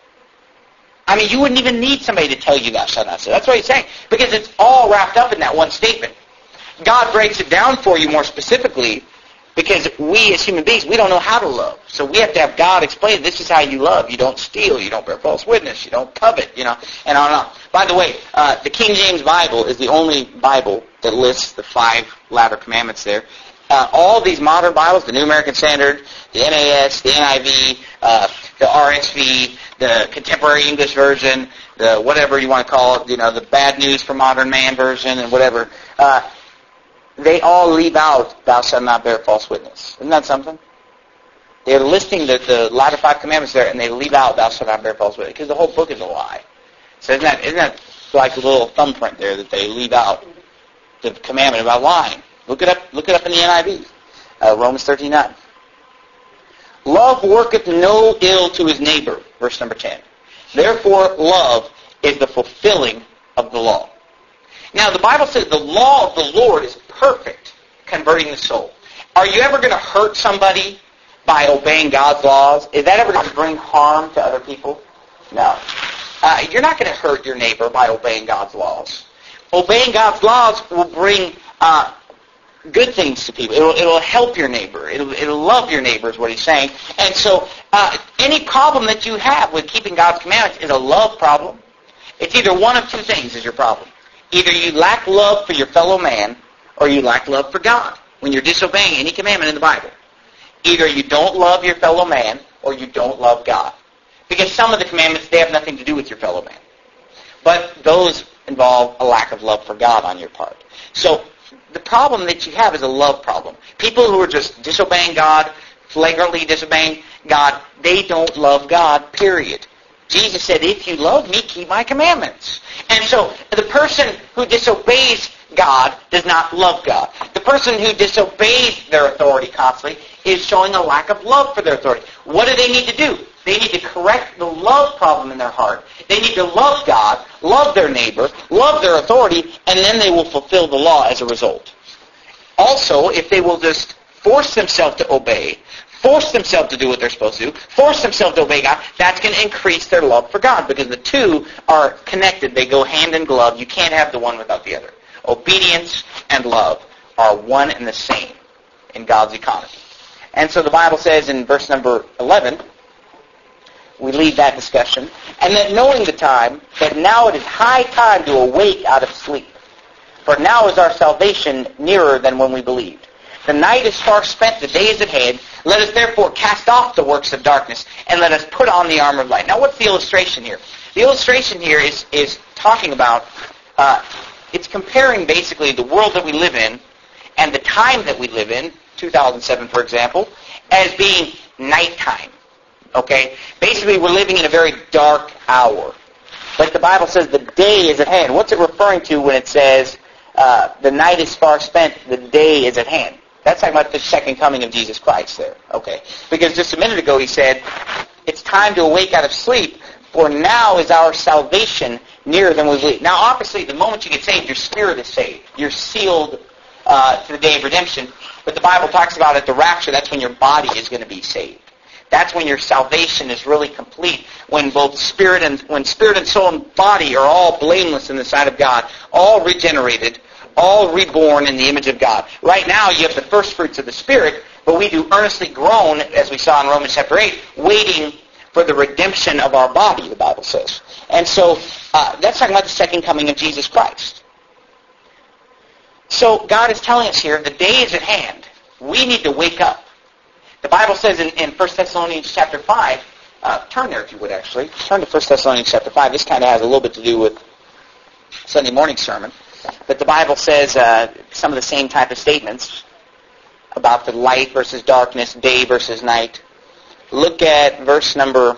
I mean, you wouldn't even need somebody to tell you thou shalt not steal. That's what he's saying. Because it's all wrapped up in that one statement. God breaks it down for you more specifically because we as human beings, we don't know how to love. So we have to have God explain, this is how you love. You don't steal. You don't bear false witness. You don't covet, you know, and on and on. By the way, uh, the King James Bible is the only Bible that lists the five latter commandments there. Uh, all these modern Bibles, the New American Standard, the N A S, the N I V, uh, the R S V, the Contemporary English Version, the whatever you want to call it, you know, the Bad News for Modern Man version and whatever, uh, they all leave out, thou shalt not bear false witness. Isn't that something? They're listing the, the latter five commandments there, and they leave out, thou shalt not bear false witness, because the whole book is a lie. So isn't that, isn't that like a little thumbprint there that they leave out the commandment about lying? Look it up, look it up in the N I V, uh, Romans thirteen nine. Love worketh no ill to his neighbor, verse number ten. Therefore, love is the fulfilling of the law. Now, the Bible says the law of the Lord is perfect, converting the soul. Are you ever going to hurt somebody by obeying God's laws? Is that ever going to bring harm to other people? No. Uh, you're not going to hurt your neighbor by obeying God's laws. Obeying God's laws will bring uh, good things to people. It'll, it'll help your neighbor. It'll, it'll love your neighbor is what he's saying. And so uh, any problem that you have with keeping God's commandments is a love problem. It's either one of two things is your problem. Either you lack love for your fellow man or you lack love for God when you're disobeying any commandment in the Bible. Either you don't love your fellow man or you don't love God. Because some of the commandments, they have nothing to do with your fellow man. But those involve a lack of love for God on your part. So the problem that you have is a love problem. People who are just disobeying God, flagrantly disobeying God, they don't love God, period. Jesus said, if you love me, keep my commandments. And so the person who disobeys God does not love God. The person who disobeys their authority constantly is showing a lack of love for their authority. What do they need to do? They need to correct the love problem in their heart. They need to love God, love their neighbor, love their authority, and then they will fulfill the law as a result. Also, if they will just force themselves to obey, force themselves to do what they're supposed to do, force themselves to obey God, that's going to increase their love for God, because the two are connected. They go hand in glove. You can't have the one without the other. Obedience and love are one and the same in God's economy. And so the Bible says in verse number eleven, we leave that discussion, and that knowing the time, that now it is high time to awake out of sleep. For now is our salvation nearer than when we believed. The night is far spent, the day is at hand. Let us therefore cast off the works of darkness, and let us put on the armor of light. Now what's the illustration here? The illustration here is, is talking about, uh, it's comparing basically the world that we live in and the time that we live in, two thousand seven for example, as being nighttime. Okay? Basically, we're living in a very dark hour. But the Bible says the day is at hand. What's it referring to when it says uh, the night is far spent, the day is at hand? That's talking about the second coming of Jesus Christ there. Okay? Because just a minute ago he said, it's time to awake out of sleep, for now is our salvation nearer than we believe. Now, obviously, the moment you get saved, your spirit is saved. You're sealed uh, to the day of redemption. But the Bible talks about at the rapture, that's when your body is going to be saved. That's when your salvation is really complete, when both spirit and when spirit and soul and body are all blameless in the sight of God, all regenerated, all reborn in the image of God. Right now, you have the first fruits of the Spirit, but we do earnestly groan, as we saw in Romans chapter eight, waiting for the redemption of our body, the Bible says. And so, uh, that's talking about the second coming of Jesus Christ. So, God is telling us here, the day is at hand. We need to wake up. The Bible says in, in First Thessalonians chapter five, uh, turn there if you would actually, turn to First Thessalonians chapter five. This kind of has a little bit to do with Sunday morning sermon. But the Bible says uh, some of the same type of statements about the light versus darkness, day versus night. Look at verse number,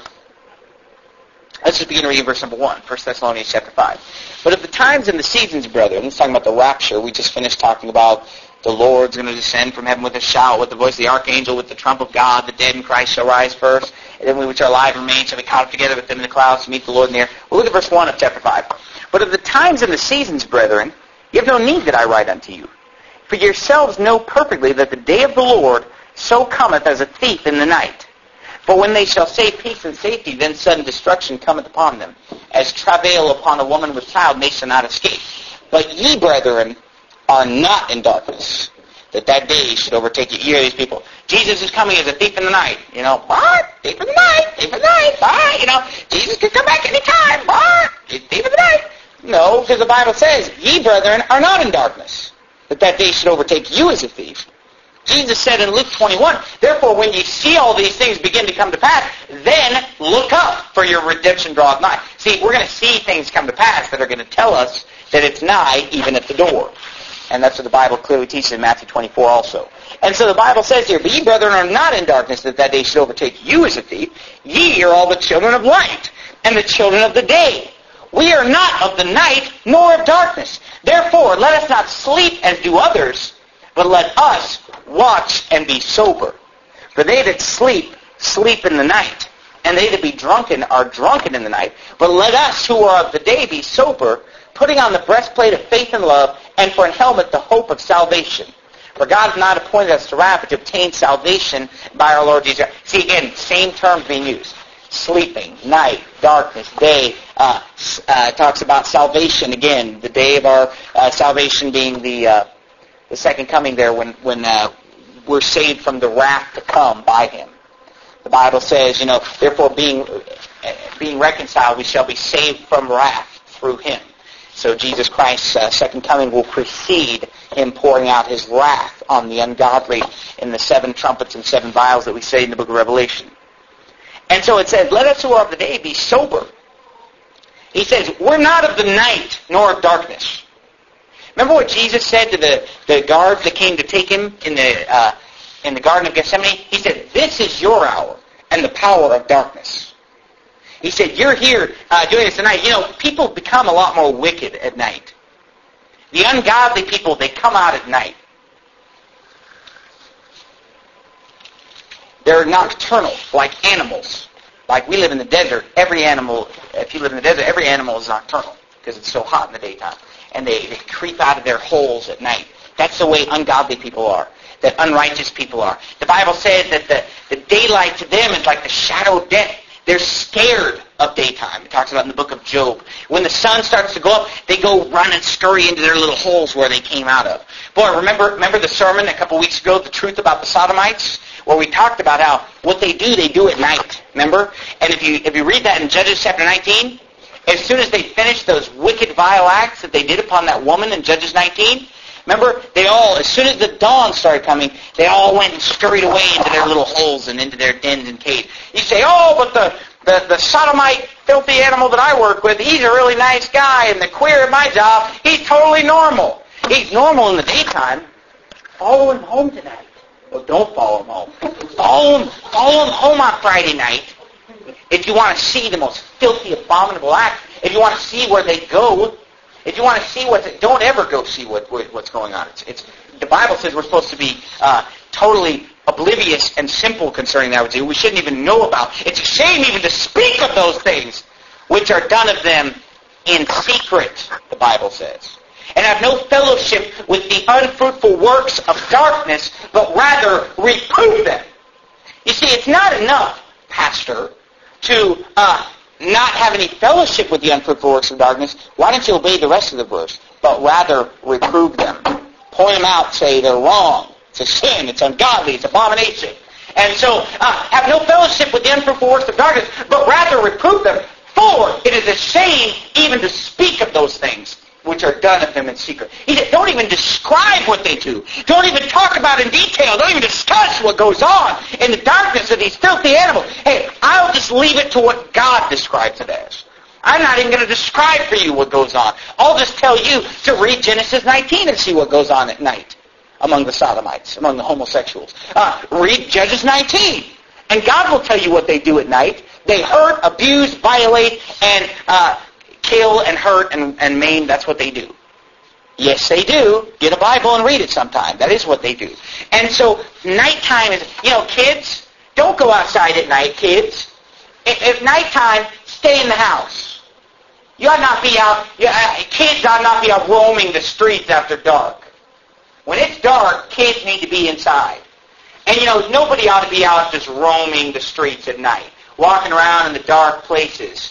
let's just begin reading verse number one, First Thessalonians chapter five. But of the times and the seasons, brethren, it's talking about the rapture. We just finished talking about the Lord's going to descend from heaven with a shout, with the voice of the archangel, with the trump of God. The dead in Christ shall rise first, and then we which are alive remain shall be caught up together with them in the clouds to meet the Lord in the air. Well, look at verse one of chapter five. But of the times and the seasons, brethren, you have no need that I write unto you. For yourselves know perfectly that the day of the Lord so cometh as a thief in the night. For when they shall say peace and safety, then sudden destruction cometh upon them. As travail upon a woman with child, they shall not escape. But ye, brethren, are not in darkness, that that day should overtake you. You hear these people, Jesus is coming as a thief in the night. You know, what? Thief in the night, thief in the night, bye. You know, Jesus could come back any time, what? Thief in the night. No, because the Bible says, ye, brethren, are not in darkness, that that day should overtake you as a thief. Jesus said in Luke twenty-one, therefore when ye see all these things begin to come to pass, then look up, for your redemption draweth nigh. See, we're going to see things come to pass that are going to tell us that it's nigh, even at the door. And that's what the Bible clearly teaches in Matthew twenty-four also. And so the Bible says here, but ye, brethren, are not in darkness, that that day should overtake you as a thief. Ye are all the children of light, and the children of the day. We are not of the night, nor of darkness. Therefore, let us not sleep as do others, but let us watch and be sober. For they that sleep, sleep in the night, and they that be drunken are drunken in the night. But let us who are of the day be sober, putting on the breastplate of faith and love, and for a helmet the hope of salvation. For God has not appointed us to wrath, but to obtain salvation by our Lord Jesus. See, again, same terms being used. Sleeping, night, darkness, day. Uh, uh, talks about salvation again. The day of our uh, salvation being the uh, the second coming there, when when uh, we're saved from the wrath to come by Him. The Bible says, you know, therefore being uh, being reconciled, we shall be saved from wrath through Him. So Jesus Christ's uh, second coming will precede Him pouring out His wrath on the ungodly in the seven trumpets and seven vials that we say in the book of Revelation. And so it says, let us who are of the day be sober. He says, we're not of the night nor of darkness. Remember what Jesus said to the, the guards that came to take him in the uh, in the Garden of Gethsemane? He said, this is your hour and the power of darkness. He said, you're here uh, doing this tonight. You know, people become a lot more wicked at night. The ungodly people, they come out at night. They're nocturnal, like animals. Like we live in the desert, every animal, if you live in the desert, every animal is nocturnal because it's so hot in the daytime. And they, they creep out of their holes at night. That's the way ungodly people are, that unrighteous people are. The Bible says that the, the daylight to them is like the shadow of death. They're scared of daytime. It talks about in the book of Job. When the sun starts to go up, they go run and scurry into their little holes where they came out of. Boy, remember remember the sermon a couple weeks ago, The Truth About the Sodomites? Where we talked about how what they do, they do at night. Remember? And if you if you read that in Judges chapter nineteen, as soon as they finished those wicked, vile acts that they did upon that woman in Judges nineteen, remember, they all, as soon as the dawn started coming, they all went and scurried away into their little holes and into their dens and caves. You say, oh, but the, the, the sodomite, filthy animal that I work with, he's a really nice guy, and the queer at my job, he's totally normal. He's normal in the daytime. Follow him home tonight. Well, don't follow him home. Follow him, follow him home on Friday night. If you want to see the most filthy, abominable act, if you want to see where they go, if you want to see what, don't ever go see what, what what's going on. It's, it's the Bible says we're supposed to be uh, totally oblivious and simple concerning that. We shouldn't even know about. It's a shame even to speak of those things which are done of them in secret, the Bible says. And have no fellowship with the unfruitful works of darkness, but rather reprove them. You see, it's not enough, Pastor, to uh, not have any fellowship with the unfruitful works of darkness. Why don't you obey the rest of the verse? But rather reprove them. Point them out, say they're wrong. It's a sin, it's ungodly, it's abomination. And so, uh, have no fellowship with the unfruitful works of darkness, but rather reprove them. For it is a shame even to speak of those things which are done of them in secret. He said, don't even describe what they do. Don't even talk about in detail. Don't even discuss what goes on in the darkness of these filthy animals. Hey, I'll just leave it to what God describes it as. I'm not even going to describe for you what goes on. I'll just tell you to read Genesis nineteen and see what goes on at night among the sodomites, among the homosexuals. Uh, read Judges nineteen, and God will tell you what they do at night. They hurt, abuse, violate, and uh, kill and hurt and, and maim. That's what they do. Yes, they do. Get a Bible and read it sometime. That is what they do. And so nighttime is, you know, kids, don't go outside at night, kids. If, if nighttime, stay in the house. You ought not be out, you, uh, kids ought not be out roaming the streets after dark. When it's dark, kids need to be inside. And, you know, nobody ought to be out just roaming the streets at night, walking around in the dark places.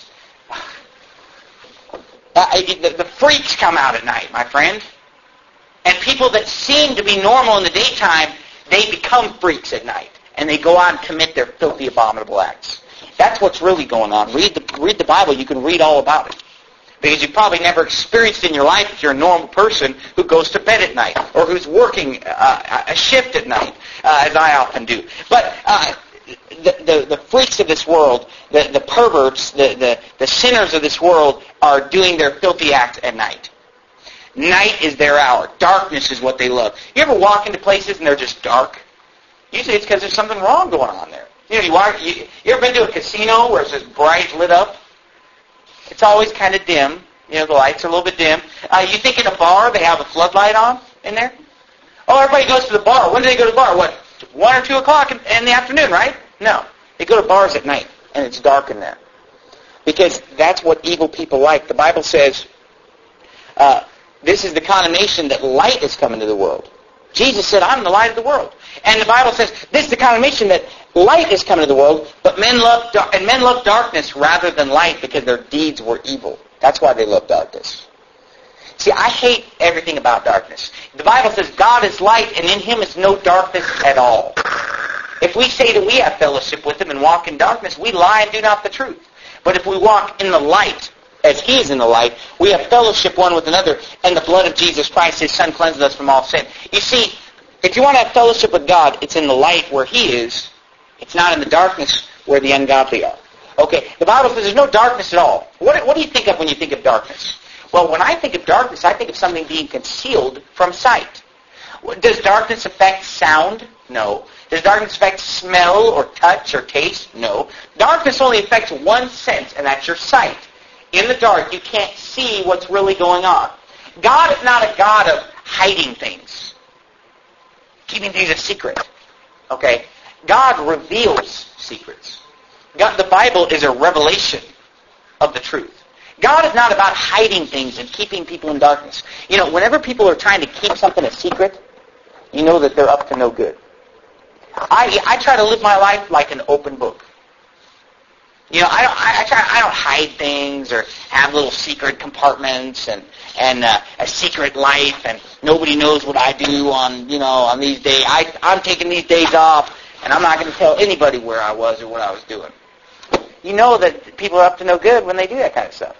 Uh, the, the freaks come out at night, my friend. And people that seem to be normal in the daytime, they become freaks at night. And they go out and commit their filthy, abominable acts. That's what's really going on. Read the, read the Bible. You can read all about it. Because you've probably never experienced in your life if you're a normal person who goes to bed at night or who's working uh, a shift at night, uh, as I often do. But uh, the, the, the freaks of this world, the, the perverts, the, the, the sinners of this world are doing their filthy acts at night. Night is their hour. Darkness is what they love. You ever walk into places and they're just dark? Usually it's because there's something wrong going on there. You know, you, walk, you, you ever been to a casino where it's just bright lit up? It's always kind of dim. You know, the lights are a little bit dim. Uh, you think in a bar they have a floodlight on in there? Oh, everybody goes to the bar. When do they go to the bar? What, one or two o'clock in, in the afternoon, right? No. They go to bars at night, and it's dark in there. Because that's what evil people like. The Bible says, uh, this is the condemnation that light has come into the world. Jesus said, I'm the light of the world. And the Bible says, this is the condemnation that light has come into the world, but men love dar- and men love darkness rather than light because their deeds were evil. That's why they love darkness. See, I hate everything about darkness. The Bible says God is light, and in Him is no darkness at all. If we say that we have fellowship with Him and walk in darkness, we lie and do not the truth. But if we walk in the light, as He is in the light, we have fellowship one with another, and the blood of Jesus Christ, His Son, cleanses us from all sin. You see, if you want to have fellowship with God, it's in the light where He is. It's not in the darkness where the ungodly are. Okay, the Bible says there's no darkness at all. What, what do you think of when you think of darkness? Well, when I think of darkness, I think of something being concealed from sight. Does darkness affect sound? No. Does darkness affect smell or touch or taste? No. Darkness only affects one sense, and that's your sight. In the dark, you can't see what's really going on. God is not a God of hiding things, keeping things a secret. Okay? God reveals secrets. God, the Bible is a revelation of the truth. God is not about hiding things and keeping people in darkness. You know, whenever people are trying to keep something a secret, you know that they're up to no good. I, I try to live my life like an open book. You know, I don't I, I try I don't hide things or have little secret compartments and and uh, a secret life and nobody knows what I do on you know on these days. I I'm taking these days off and I'm not going to tell anybody where I was or what I was doing. You know that people are up to no good when they do that kind of stuff.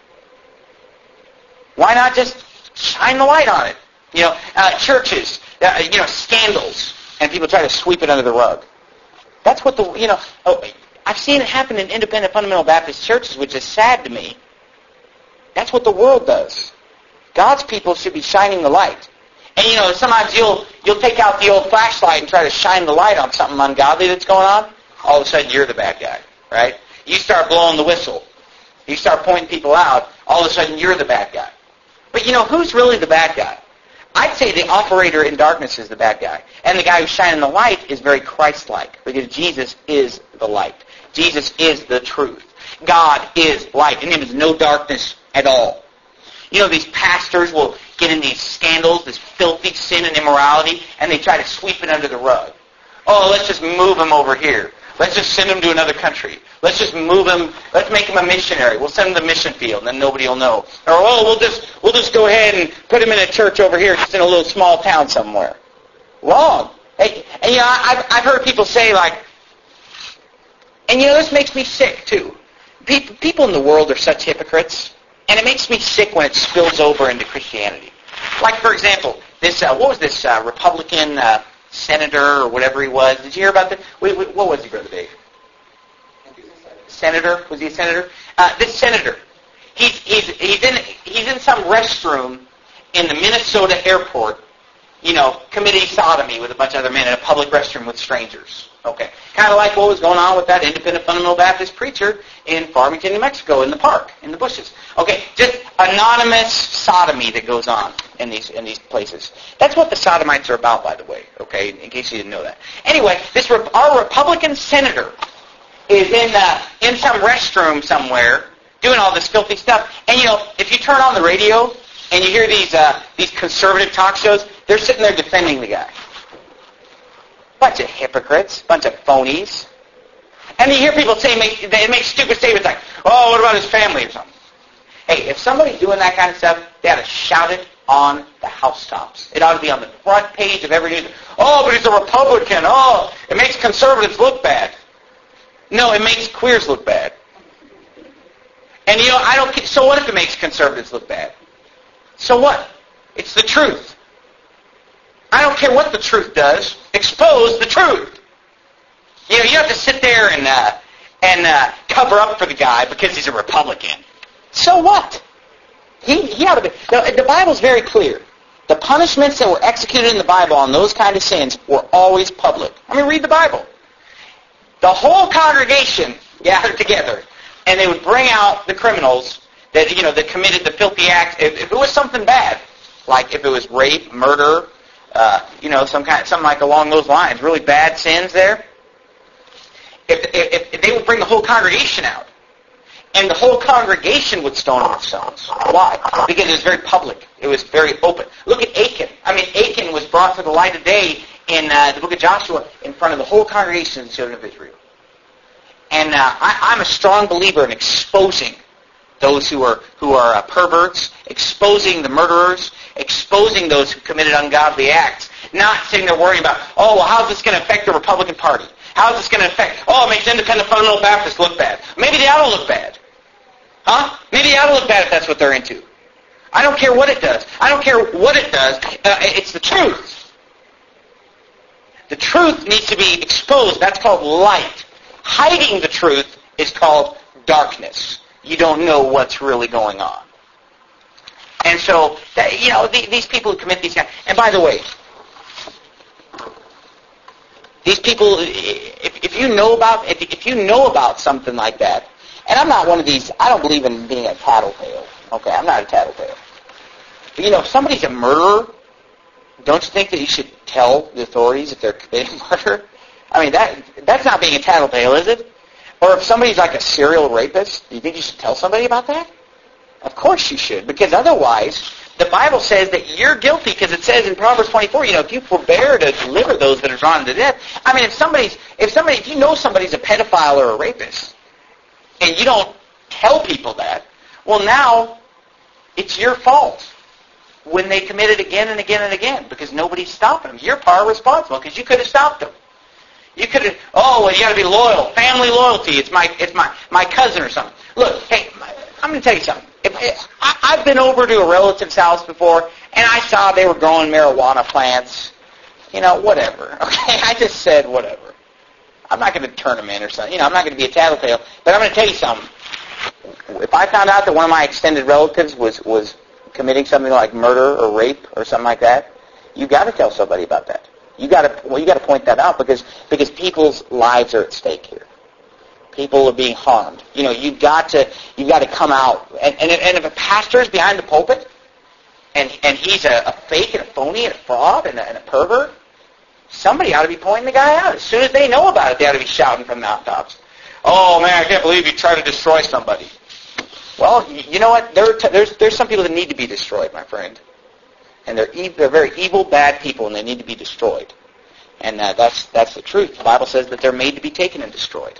Why not just shine the light on it? You know, uh, churches, uh, you know, scandals, and people try to sweep it under the rug. That's what the, you know, oh, I've seen it happen in independent fundamental Baptist churches, which is sad to me. That's what the world does. God's people should be shining the light. And, you know, sometimes you'll you'll take out the old flashlight and try to shine the light on something ungodly that's going on. All of a sudden, you're the bad guy, right? You start blowing the whistle. You start pointing people out. All of a sudden, you're the bad guy. But, you know, who's really the bad guy? I'd say the operator in darkness is the bad guy. And the guy who's shining the light is very Christ-like, because Jesus is the light. Jesus is the truth. God is light. In Him is no darkness at all. You know, these pastors will get in these scandals, this filthy sin and immorality, and they try to sweep it under the rug. Oh, let's just move him over here. Let's just send him to another country. Let's just move him. Let's make him a missionary. We'll send him to the mission field, and then nobody will know. Or, oh, we'll just we'll just go ahead and put him in a church over here, just in a little small town somewhere. Wrong. Hey, and you know, I've I've heard people say like, and you know, this makes me sick too. People people in the world are such hypocrites, and it makes me sick when it spills over into Christianity. Like, for example, this uh, what was this uh, Republican uh, senator or whatever he was? Did you hear about that? Wait, wait, what was he, Brother Dave? Senator? Was he a senator? Uh, this senator, he's he's he's in he's in some restroom in the Minnesota airport, you know, committing sodomy with a bunch of other men in a public restroom with strangers. Okay, kind of like what was going on with that independent fundamental Baptist preacher in Farmington, New Mexico, in the park, in the bushes. Okay, just anonymous sodomy that goes on in these in these places. That's what the sodomites are about, by the way. Okay, in case you didn't know that. Anyway, this our Republican senator is in uh, in some restroom somewhere doing all this filthy stuff. And you know, if you turn on the radio and you hear these uh, these conservative talk shows, they're sitting there defending the guy. Bunch of hypocrites, bunch of phonies. And you hear people say, make, they make stupid statements like, oh, what about his family or something? Hey, if somebody's doing that kind of stuff, they ought to shout it on the housetops. It ought to be on the front page of every news. Oh, but he's a Republican. Oh, it makes conservatives look bad. No, it makes queers look bad. And you know, I don't. So what if it makes conservatives look bad? So what? It's the truth. I don't care what the truth does. Expose the truth. You know, you have to sit there and uh, and uh, cover up for the guy because he's a Republican. So what? He he ought to be. The, the Bible's very clear. The punishments that were executed in the Bible on those kind of sins were always public. I mean, read the Bible. The whole congregation gathered together, and they would bring out the criminals that you know that committed the filthy act. If, if it was something bad, like if it was rape, murder, uh, you know, some kind, something like along those lines, really bad sins there. If, if, if they would bring the whole congregation out, and the whole congregation would stone them with stones. Why? Because it was very public. It was very open. Look at Achan. I mean, Achan was brought to the light of day in uh, the book of Joshua in front of the whole congregation of the children of Israel. And uh, I, I'm a strong believer in exposing those who are who are uh, perverts, exposing the murderers, exposing those who committed ungodly acts, not sitting there worrying about, oh, well, how's this going to affect the Republican Party? How's this going to affect, oh, it makes independent fundamental Baptists look bad. Maybe they ought to look bad. Huh? Maybe they ought to look bad if that's what they're into. I don't care what it does. I don't care what it does. Uh, it's the truth. The truth needs to be exposed. That's called light. Hiding the truth is called darkness. You don't know what's really going on. And so, that, you know, the, these people who commit these kinds... And by the way, these people, if, if you know about if, if you know about something like that, and I'm not one of these, I don't believe in being a tattletale. Okay, I'm not a tattletale. But, you know, if somebody's a murderer, don't you think that you should tell the authorities if they're committing murder? I mean, that that's not being a tattletale, is it? Or if somebody's like a serial rapist, do you think you should tell somebody about that? Of course you should, because otherwise, the Bible says that you're guilty, because it says in Proverbs twenty-four, you know, if you forbear to deliver those that are drawn to death. I mean, if somebody's, if somebody, if you know somebody's a pedophile or a rapist, and you don't tell people that, well, now it's your fault when they commit it again and again and again, because nobody's stopping them. You're part responsible, because you could have stopped them. You could have, oh, well, you got to be loyal. Family loyalty. It's my, it's my, my cousin or something. Look, hey, I'm going to tell you something. If, if, I, I've been over to a relative's house before, and I saw they were growing marijuana plants. You know, whatever. Okay, I just said whatever. I'm not going to turn them in or something. You know, I'm not going to be a tattletale. But I'm going to tell you something. If I found out that one of my extended relatives was was committing something like murder or rape or something like that, you got to tell somebody about that. You got to well, you got to point that out because because people's lives are at stake here. People are being harmed. You know, you've got to you got to come out. And, and and if a pastor is behind the pulpit, and and he's a, a fake and a phony and a fraud and a, and a pervert, somebody ought to be pointing the guy out. As soon as they know about it, they ought to be shouting from the mountaintops. Oh man, I can't believe you tried to destroy somebody. Well, you know what? There, t- there's there's some people that need to be destroyed, my friend. And they're e- they're very evil, bad people, and they need to be destroyed. And uh, that's that's the truth. The Bible says that they're made to be taken and destroyed.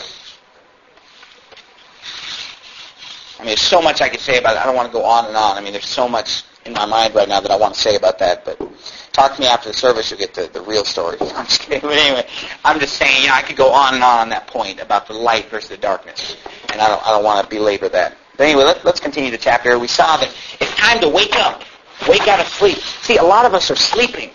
I mean, there's so much I could say about it. I don't want to go on and on. I mean, there's so much in my mind right now that I want to say about that. But talk to me after the service, you'll get the, the real story. I'm just kidding. But anyway, I'm just saying, you know, I could go on and on on that point about the light versus the darkness. And I don't I don't want to belabor that. But anyway, let, let's continue the chapter. We saw that it's time to wake up. Wake out of sleep. See, a lot of us are sleeping.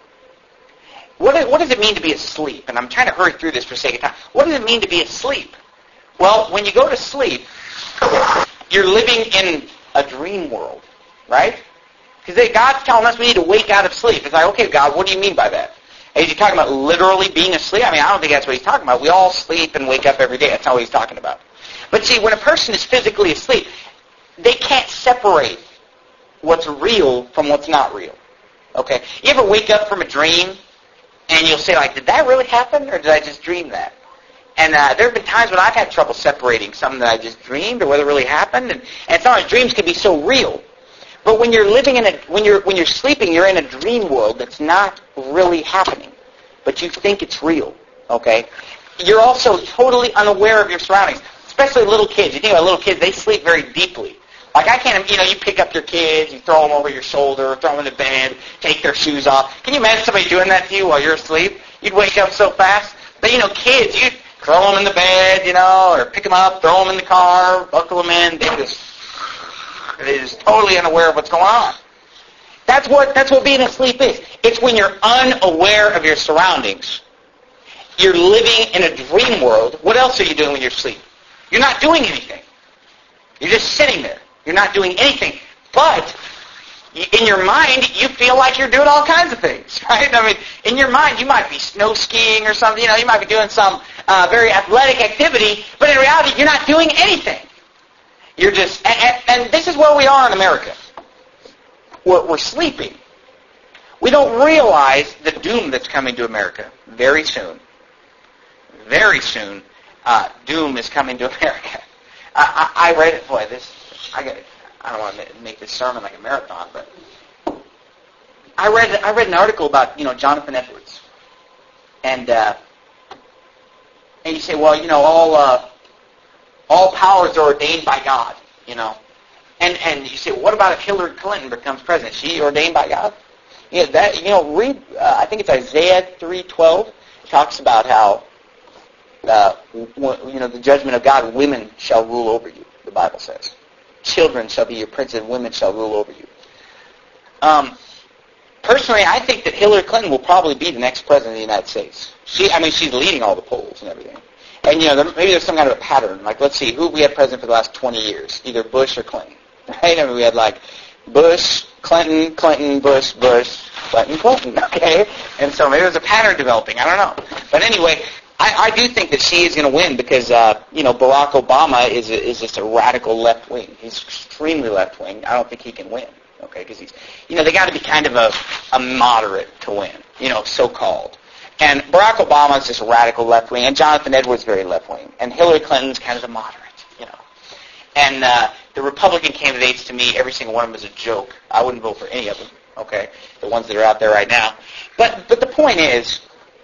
What, what does it mean to be asleep? And I'm trying to hurry through this for sake of time. What does it mean to be asleep? Well, when you go to sleep, you're living in a dream world, right? Because God's telling us we need to wake out of sleep. It's like, okay, God, what do you mean by that? Is he talking about literally being asleep? I mean, I don't think that's what he's talking about. We all sleep and wake up every day. That's not what he's talking about. But see, when a person is physically asleep, they can't separate what's real from what's not real. Okay? You ever wake up from a dream and you'll say, like, did that really happen or did I just dream that? And uh, there have been times when I've had trouble separating something that I just dreamed or whether it really happened. And, and sometimes dreams can be so real. But when you're living in a, when you're when you're sleeping, you're in a dream world that's not really happening, but you think it's real. Okay? You're also totally unaware of your surroundings, especially little kids. You think about little kids; they sleep very deeply. Like I can't, you know, you pick up your kids, you throw them over your shoulder, throw them in the bed, take their shoes off. Can you imagine somebody doing that to you while you're asleep? You'd wake up so fast. But you know, kids, you throw them in the bed, you know, or pick them up, throw them in the car, buckle them in. They just They're just totally unaware of what's going on. That's what that's what being asleep is. It's when you're unaware of your surroundings. You're living in a dream world. What else are you doing when you're asleep? You're not doing anything. You're just sitting there. You're not doing anything. But in your mind, you feel like you're doing all kinds of things, right? I mean, in your mind, you might be snow skiing or something. You know, you might be doing some uh, very athletic activity, but in reality, you're not doing anything. You're just, and, and this is where we are in America. We're, we're sleeping. We don't realize the doom that's coming to America very soon. Very soon, uh, doom is coming to America. I, I, I read it. Boy, this I got. I don't want to make this sermon like a marathon, but I read I read an article about you know Jonathan Edwards, and uh, and you say, well, you know, all. Uh, All powers are ordained by God, you know. And and you say, well, what about if Hillary Clinton becomes president? Is she ordained by God? You know, that, you know read, uh, I think it's Isaiah three twelve. It talks about how, uh, you know, the judgment of God, women shall rule over you, the Bible says. Children shall be your princes, and women shall rule over you. Um, personally, I think that Hillary Clinton will probably be the next president of the United States. She, I mean, she's leading all the polls and everything. And, you know, there, maybe there's some kind of a pattern. Like, let's see, who we had president for the last twenty years? Either Bush or Clinton. Right? I mean, we had, like, Bush, Clinton, Clinton, Bush, Bush, Clinton, Clinton. Okay? And so maybe there's a pattern developing. I don't know. But anyway, I, I do think that she is going to win because, uh, you know, Barack Obama is a, is just a radical left wing. He's extremely left wing. I don't think he can win. Okay? Because he's, you know, they got to be kind of a, a moderate to win. You know, so-called. And Barack Obama is just a radical left-wing, and Jonathan Edwards very left-wing, and Hillary Clinton's kind of the moderate, you know. And uh, the Republican candidates, to me, every single one of them is a joke. I wouldn't vote for any of them, okay, the ones that are out there right now. But but the point is,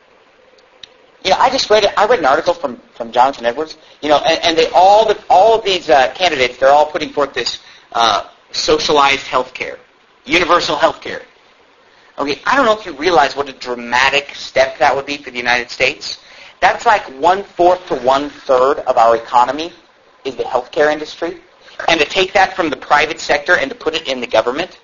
you know, I just read I read an article from, from Jonathan Edwards, you know, and, and they all the, all of these uh, candidates, they're all putting forth this uh, socialized health care, universal health care. Okay, I don't know if you realize what a dramatic step that would be for the United States. That's like one-fourth to one-third of our economy is the healthcare industry. And to take that from the private sector and to put it in the government,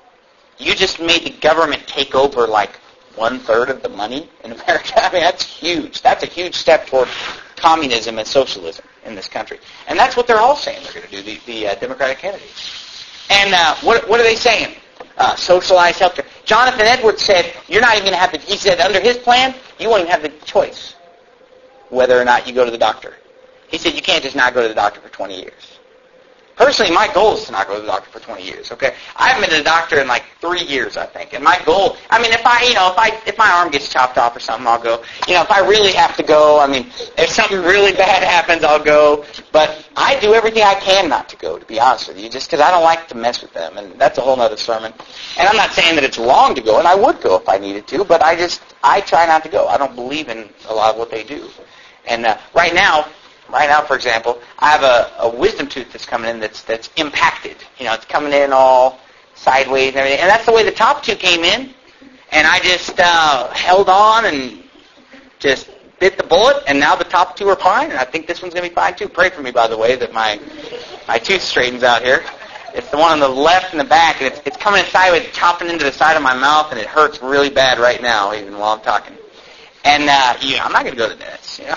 you just made the government take over like one-third of the money in America. I mean, that's huge. That's a huge step toward communism and socialism in this country. And that's what they're all saying they're going to do, the, the uh, Democratic candidates. And uh, what, what are they saying? Uh, socialized healthcare. Jonathan Edwards said, you're not even going to have the, he said, under his plan, you won't even have the choice whether or not you go to the doctor. He said, you can't just not go to the doctor for twenty years. Personally, my goal is to not go to the doctor for twenty years, okay? I haven't been to the doctor in like three years, I think. And my goal, I mean, if I, you know, if I, if my arm gets chopped off or something, I'll go. You know, if I really have to go, I mean, if something really bad happens, I'll go. But I do everything I can not to go, to be honest with you, just because I don't like to mess with them. And that's a whole other sermon. And I'm not saying that it's wrong to go, and I would go if I needed to, but I just, I try not to go. I don't believe in a lot of what they do. And uh, right now, Right now, for example, I have a, a wisdom tooth that's coming in that's that's impacted. You know, it's coming in all sideways and everything. And that's the way the top two came in. And I just uh, held on and just bit the bullet, and now the top two are fine. And I think this one's going to be fine, too. Pray for me, by the way, that my my tooth straightens out here. It's the one on the left and the back, and it's, it's coming in sideways, chopping into the side of my mouth, and it hurts really bad right now, even while I'm talking. And, uh, yeah, I'm not going to go to the dentist, you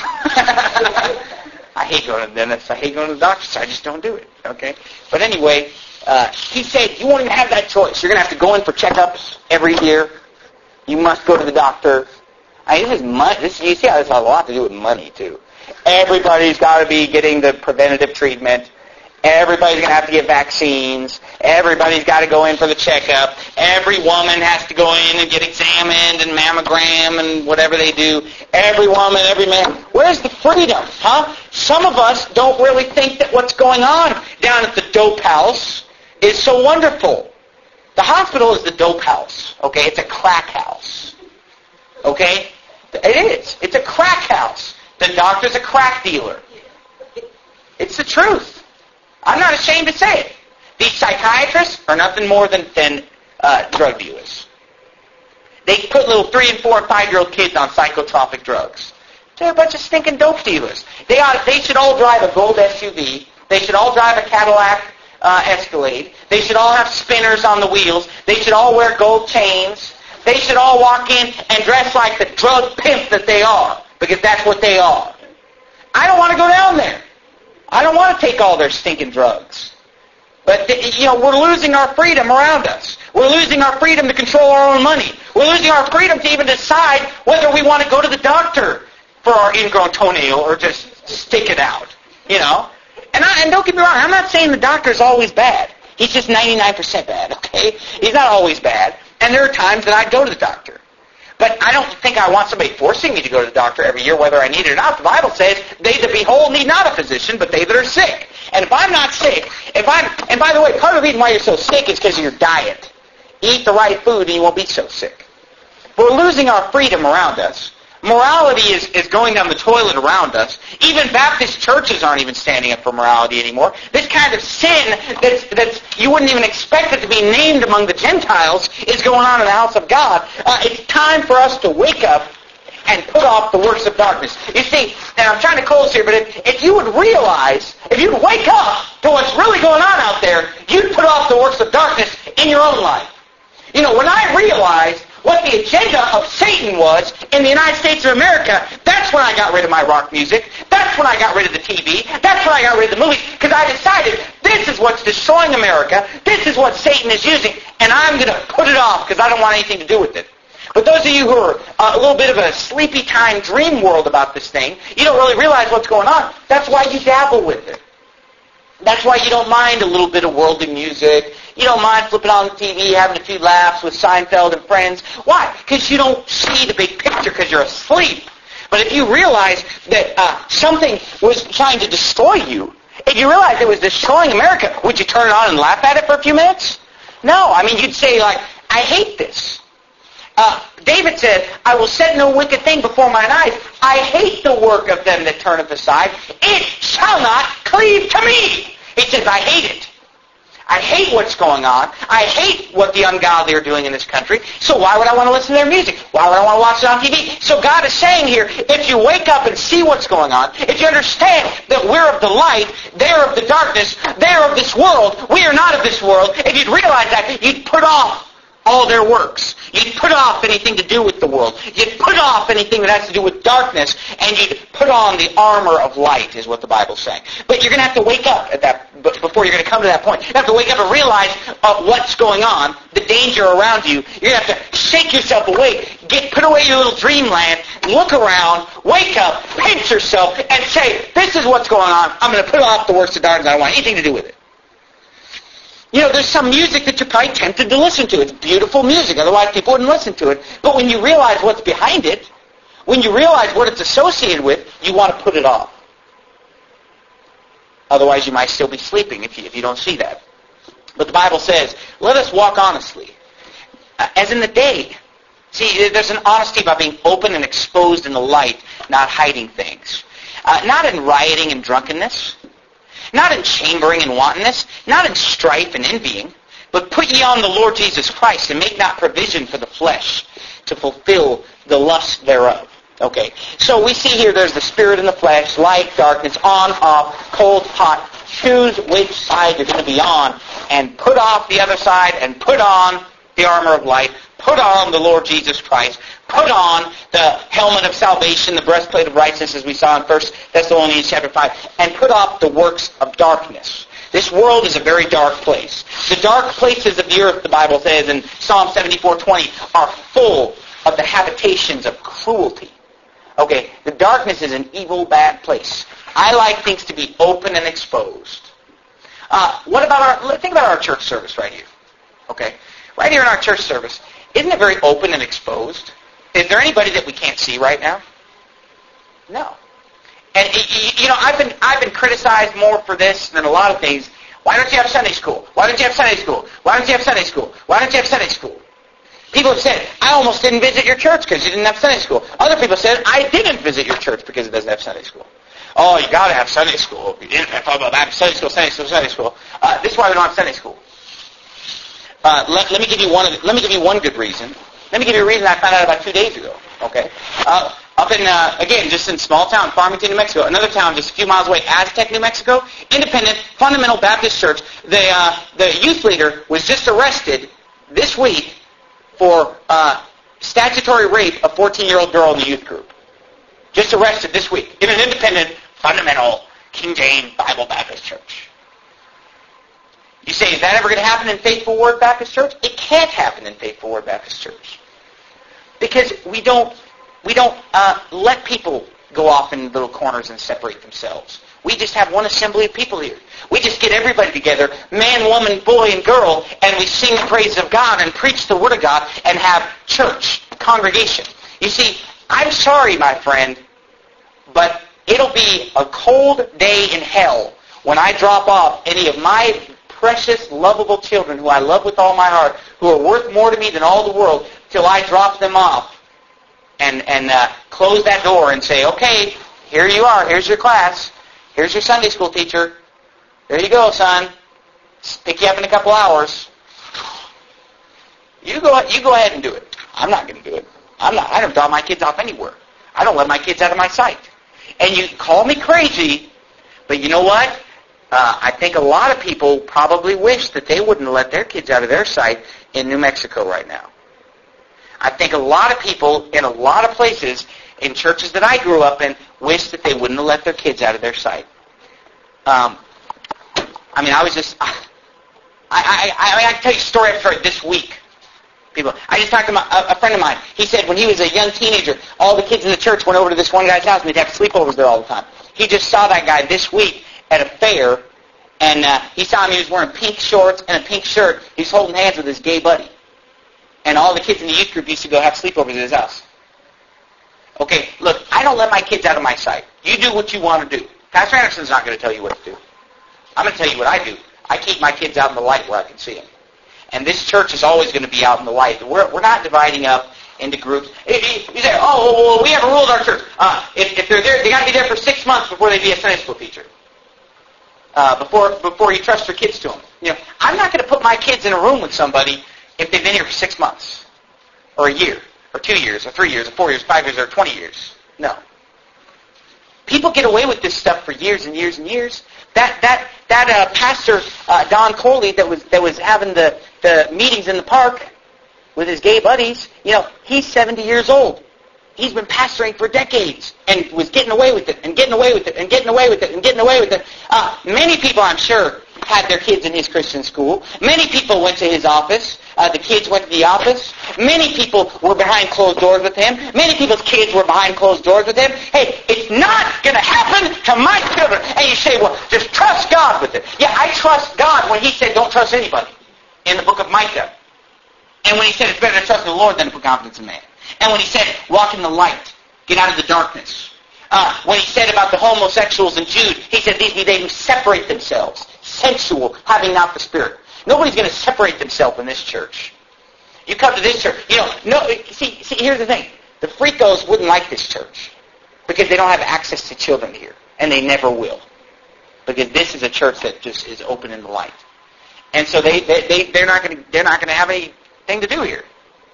know. I hate going to the dentist. I hate going to the doctor, so I just don't do it, okay? But anyway, uh, he said, you won't even have that choice. You're going to have to go in for checkups every year. You must go to the doctor. I mean, this is money. This, you see how this has a lot to do with money, too. Everybody's got to be getting the preventative treatment. Everybody's going to have to get vaccines. Everybody's got to go in for the checkup. Every woman has to go in and get examined and mammogram and whatever they do. Every woman, every man. Where's the freedom, huh? Some of us don't really think that what's going on down at the dope house is so wonderful. The hospital is the dope house, okay? It's a crack house, okay? It is. It's a crack house. The doctor's a crack dealer. It's the truth. I'm not ashamed to say it. These psychiatrists are nothing more than, than uh, drug dealers. They put little three and four and five-year-old kids on psychotropic drugs. They're a bunch of stinking dope dealers. They ought, they should all drive a gold S U V. They should all drive a Cadillac uh, Escalade. They should all have spinners on the wheels. They should all wear gold chains. They should all walk in and dress like the drug pimp that they are, because that's what they are. I don't want to go down there. I don't want to take all their stinking drugs. But, you know, we're losing our freedom around us. We're losing our freedom to control our own money. We're losing our freedom to even decide whether we want to go to the doctor for our ingrown toenail or just stick it out, you know. And, I, and don't get me wrong, I'm not saying the doctor is always bad. He's just ninety-nine percent bad, okay? He's not always bad. And there are times that I go to the doctor. But I don't think I want somebody forcing me to go to the doctor every year, whether I need it or not. The Bible says, they that be whole need not a physician, but they that are sick. And if I'm not sick, if I'm, and by the way, part of the reason why you're so sick is because of your diet. Eat the right food and you won't be so sick. We're losing our freedom around us. Morality is, is going down the toilet around us. Even Baptist churches aren't even standing up for morality anymore. This kind of sin that's, that's you wouldn't even expect it to be named among the Gentiles is going on in the house of God. Uh, it's time for us to wake up and put off the works of darkness. You see, and I'm trying to close here, but if, if you would realize, if you'd wake up to what's really going on out there, you'd put off the works of darkness in your own life. You know, when I realized what the agenda of Satan was in the United States of America, that's That's when I got rid of my rock music. That's when I got rid of the T V. That's when I got rid of the movies, because I decided this is what's destroying America. This is what Satan is using, and I'm going to put it off because I don't want anything to do with it. But those of you who are uh, a little bit of a sleepy time dream world about this thing, you don't really realize what's going on. That's why you dabble with it. That's why you don't mind a little bit of worldly music. You don't mind flipping on the T V, having a few laughs with Seinfeld and friends. Why? Because you don't see the big picture because you're asleep. But if you realize that uh, something was trying to destroy you, if you realize it was destroying America, would you turn it on and laugh at it for a few minutes? No. I mean, you'd say, like, I hate this. Uh, David said, I will set no wicked thing before mine eyes. I hate the work of them that turneth aside. It shall not cleave to me. He says, I hate it. I hate what's going on. I hate what the ungodly are doing in this country. So why would I want to listen to their music? Why would I want to watch it on T V? So God is saying here, if you wake up and see what's going on, if you understand that we're of the light, they're of the darkness, they're of this world, we are not of this world, if you'd realize that, you'd put off all their works. You'd put off anything to do with the world. You'd put off anything that has to do with darkness, and you'd put on the armor of light, is what the Bible's saying. But you're going to have to wake up at that, before you're going to come to that point. You have to wake up and realize uh, what's going on, the danger around you. You're going to have to shake yourself awake, get put away your little dreamland, look around, wake up, pinch yourself, and say, this is what's going on. I'm going to put off the works of darkness. I don't want anything to do with it. You know, there's some music that you're probably tempted to listen to. It's beautiful music. Otherwise, people wouldn't listen to it. But when you realize what's behind it, when you realize what it's associated with, you want to put it off. Otherwise, you might still be sleeping if you, if you don't see that. But the Bible says, let us walk honestly, uh, as in the day. See, there's an honesty about being open and exposed in the light, not hiding things. Uh, not in rioting and drunkenness. Not in chambering and wantonness, not in strife and envying, but put ye on the Lord Jesus Christ, and make not provision for the flesh to fulfill the lust thereof. Okay, so we see here there's the spirit and the flesh, light, darkness, on, off, cold, hot. Choose which side you're going to be on, and put off the other side, and put on the armor of light, put on the Lord Jesus Christ, put on the helmet of salvation, the breastplate of righteousness, as we saw in First Thessalonians chapter five, and put off the works of darkness. This world is a very dark place. The dark places of the earth, the Bible says in Psalm seventy-four twenty, are full of the habitations of cruelty. Okay, the darkness is an evil, bad place. I like things to be open and exposed. Uh, what about our, think about our church service right here. Okay, right here in our church service, isn't it very open and exposed? Is there anybody that we can't see right now? No. And you know, I've been I've been criticized more for this than a lot of things. Why don't you have Sunday school? Why don't you have Sunday school? Why don't you have Sunday school? Why don't you have Sunday school? People have said, I almost didn't visit your church because you didn't have Sunday school. Other people said, I didn't visit your church because it doesn't have Sunday school. Oh, you got to have Sunday school. You didn't have about that. Sunday school, Sunday school, Sunday school. Uh, this is why we don't have Sunday school. Uh, let, let me give you one. Of the, let me give you one good reason. Let me give you a reason I found out about two days ago. Okay, uh, up in uh, again, just in small town, Farmington, New Mexico, another town just a few miles away, Aztec, New Mexico, independent, fundamental Baptist church. The uh, the youth leader was just arrested this week for uh, statutory rape of a fourteen-year-old girl in the youth group. Just arrested this week in an independent, fundamental King James Bible Baptist church. You say, is that ever going to happen in Faithful Word Baptist Church? It can't happen in Faithful Word Baptist Church. Because we don't we don't uh, let people go off in little corners and separate themselves. We just have one assembly of people here. We just get everybody together, man, woman, boy, and girl, and we sing the praises of God and preach the Word of God and have church, congregation. You see, I'm sorry, my friend, but it'll be a cold day in hell when I drop off any of my precious, lovable children who I love with all my heart, who are worth more to me than all the world, till I drop them off and, and uh, close that door and say, okay, here you are, here's your class, here's your Sunday school teacher, there you go, son, pick you up in a couple hours. You go, you go ahead and do it. I'm not going to do it. I'm not. I don't drop my kids off anywhere. I don't let my kids out of my sight. And you call me crazy, but you know what? Uh, I think a lot of people probably wish that they wouldn't let their kids out of their sight in New Mexico right now. I think a lot of people in a lot of places, in churches that I grew up in wish that they wouldn't have let their kids out of their sight. Um, I mean, I was just... I, I, I, I can tell you a story I've heard this week. People, I just talked to my, a, a friend of mine. He said when he was a young teenager, all the kids in the church went over to this one guy's house and they'd have sleepovers there all the time. He just saw that guy this week at a fair, and uh, he saw him. He was wearing pink shorts and a pink shirt. He was holding hands with his gay buddy. And all the kids in the youth group used to go have sleepovers at his house. Okay, look, I don't let my kids out of my sight. You do what you want to do. Pastor Anderson's not going to tell you what to do. I'm going to tell you what I do. I keep my kids out in the light where I can see them. And this church is always going to be out in the light. We're, we're not dividing up into groups. You say, oh, well, we have a rule in our church. Uh, if, if they're there, they got to be there for six months before they be a Sunday school teacher. Uh, before before you trust your kids to them. You know, I'm not going to put my kids in a room with somebody if they've been here for six months, or a year, or two years, or three years, or four years, five years, or twenty years. No. People get away with this stuff for years and years and years. That that that uh, pastor uh, Don Corley that was that was having the, the meetings in the park with his gay buddies. You know, he's seventy years old. He's been pastoring for decades and was getting away with it and getting away with it and getting away with it and getting away with it. Uh, many people, I'm sure, had their kids in his Christian school. Many people went to his office. Uh, the kids went to the office. Many people were behind closed doors with him. Many people's kids were behind closed doors with him. Hey, it's not going to happen to my children. And you say, well, just trust God with it. Yeah, I trust God when he said don't trust anybody in the book of Micah. And when he said it's better to trust in the Lord than to put confidence in man. And when he said walk in the light, get out of the darkness. Uh, when he said about the homosexuals in Jude, he said these be they who separate themselves, sensual, having not the Spirit. Nobody's going to separate themselves in this church. You come to this church, you know, no. See, see, here's the thing. The freakos wouldn't like this church because they don't have access to children here, and they never will. Because this is a church that just is open in the light. And so they, they, they, they're not going to, they're not going to have anything to do here.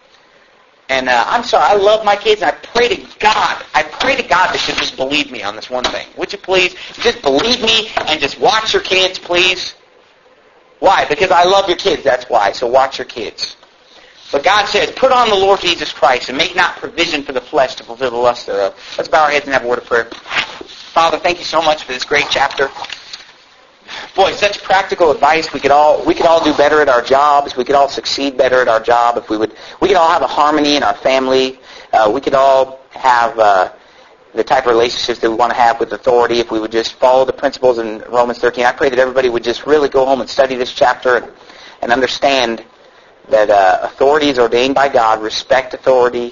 And uh, I'm sorry, I love my kids, and I pray to God, I pray to God that you just believe me on this one thing. Would you please just believe me and just watch your kids, please? Why? Because I love your kids, that's why. So watch your kids. But God says, put on the Lord Jesus Christ and make not provision for the flesh to fulfill the lust thereof. Let's bow our heads and have a word of prayer. Father, thank you so much for this great chapter. Boy, such practical advice. We could all we could all do better at our jobs. We could all succeed better at our job if we would. We could all have a harmony in our family. Uh, we could all have uh, the type of relationships that we want to have with authority if we would just follow the principles in Romans thirteen. I pray that everybody would just really go home and study this chapter and, and understand that uh, authority is ordained by God. Respect authority.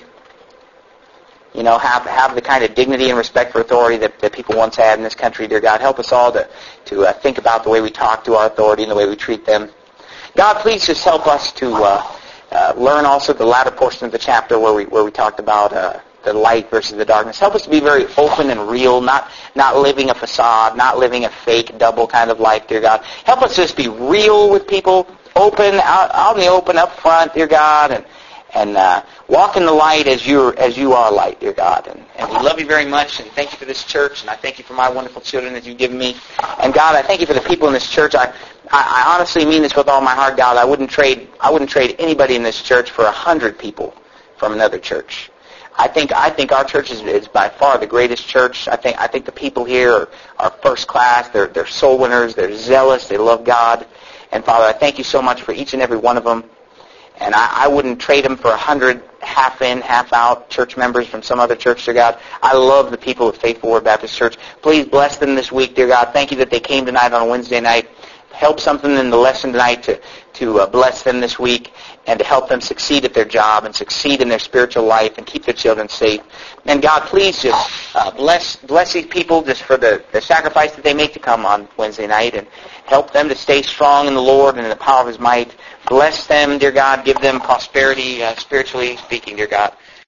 You know, have have the kind of dignity and respect for authority that, that people once had in this country, dear God. Help us all to, to uh, think about the way we talk to our authority and the way we treat them. God, please just help us to uh, uh, learn also the latter portion of the chapter where we where we talked about uh, the light versus the darkness. Help us to be very open and real, not not living a facade, not living a fake, double kind of life, dear God. Help us just be real with people, open, out, out in the open, up front, dear God, and And uh, walk in the light as you as you are light, dear God. And, and we love you very much, and thank you for this church, and I thank you for my wonderful children that you've given me. And God, I thank you for the people in this church. I, I, I honestly mean this with all my heart, God. I wouldn't trade I wouldn't trade anybody in this church for a hundred people from another church. I think I think our church is, is by far the greatest church. I think I think the people here are, are first class. They're they're soul winners. They're zealous. They love God. And Father, I thank you so much for each and every one of them. And I, I wouldn't trade them for a hundred half in, half out church members from some other church, dear God. I love the people of Faithful Word Baptist Church. Please bless them this week, dear God. Thank you that they came tonight on a Wednesday night. Help something in the lesson tonight to, to uh, bless them this week and to help them succeed at their job and succeed in their spiritual life and keep their children safe. And God, please just uh, bless bless these people just for the, the sacrifice that they make to come on Wednesday night and help them to stay strong in the Lord and in the power of His might. Bless them, dear God. Give them prosperity, uh, spiritually speaking, dear God.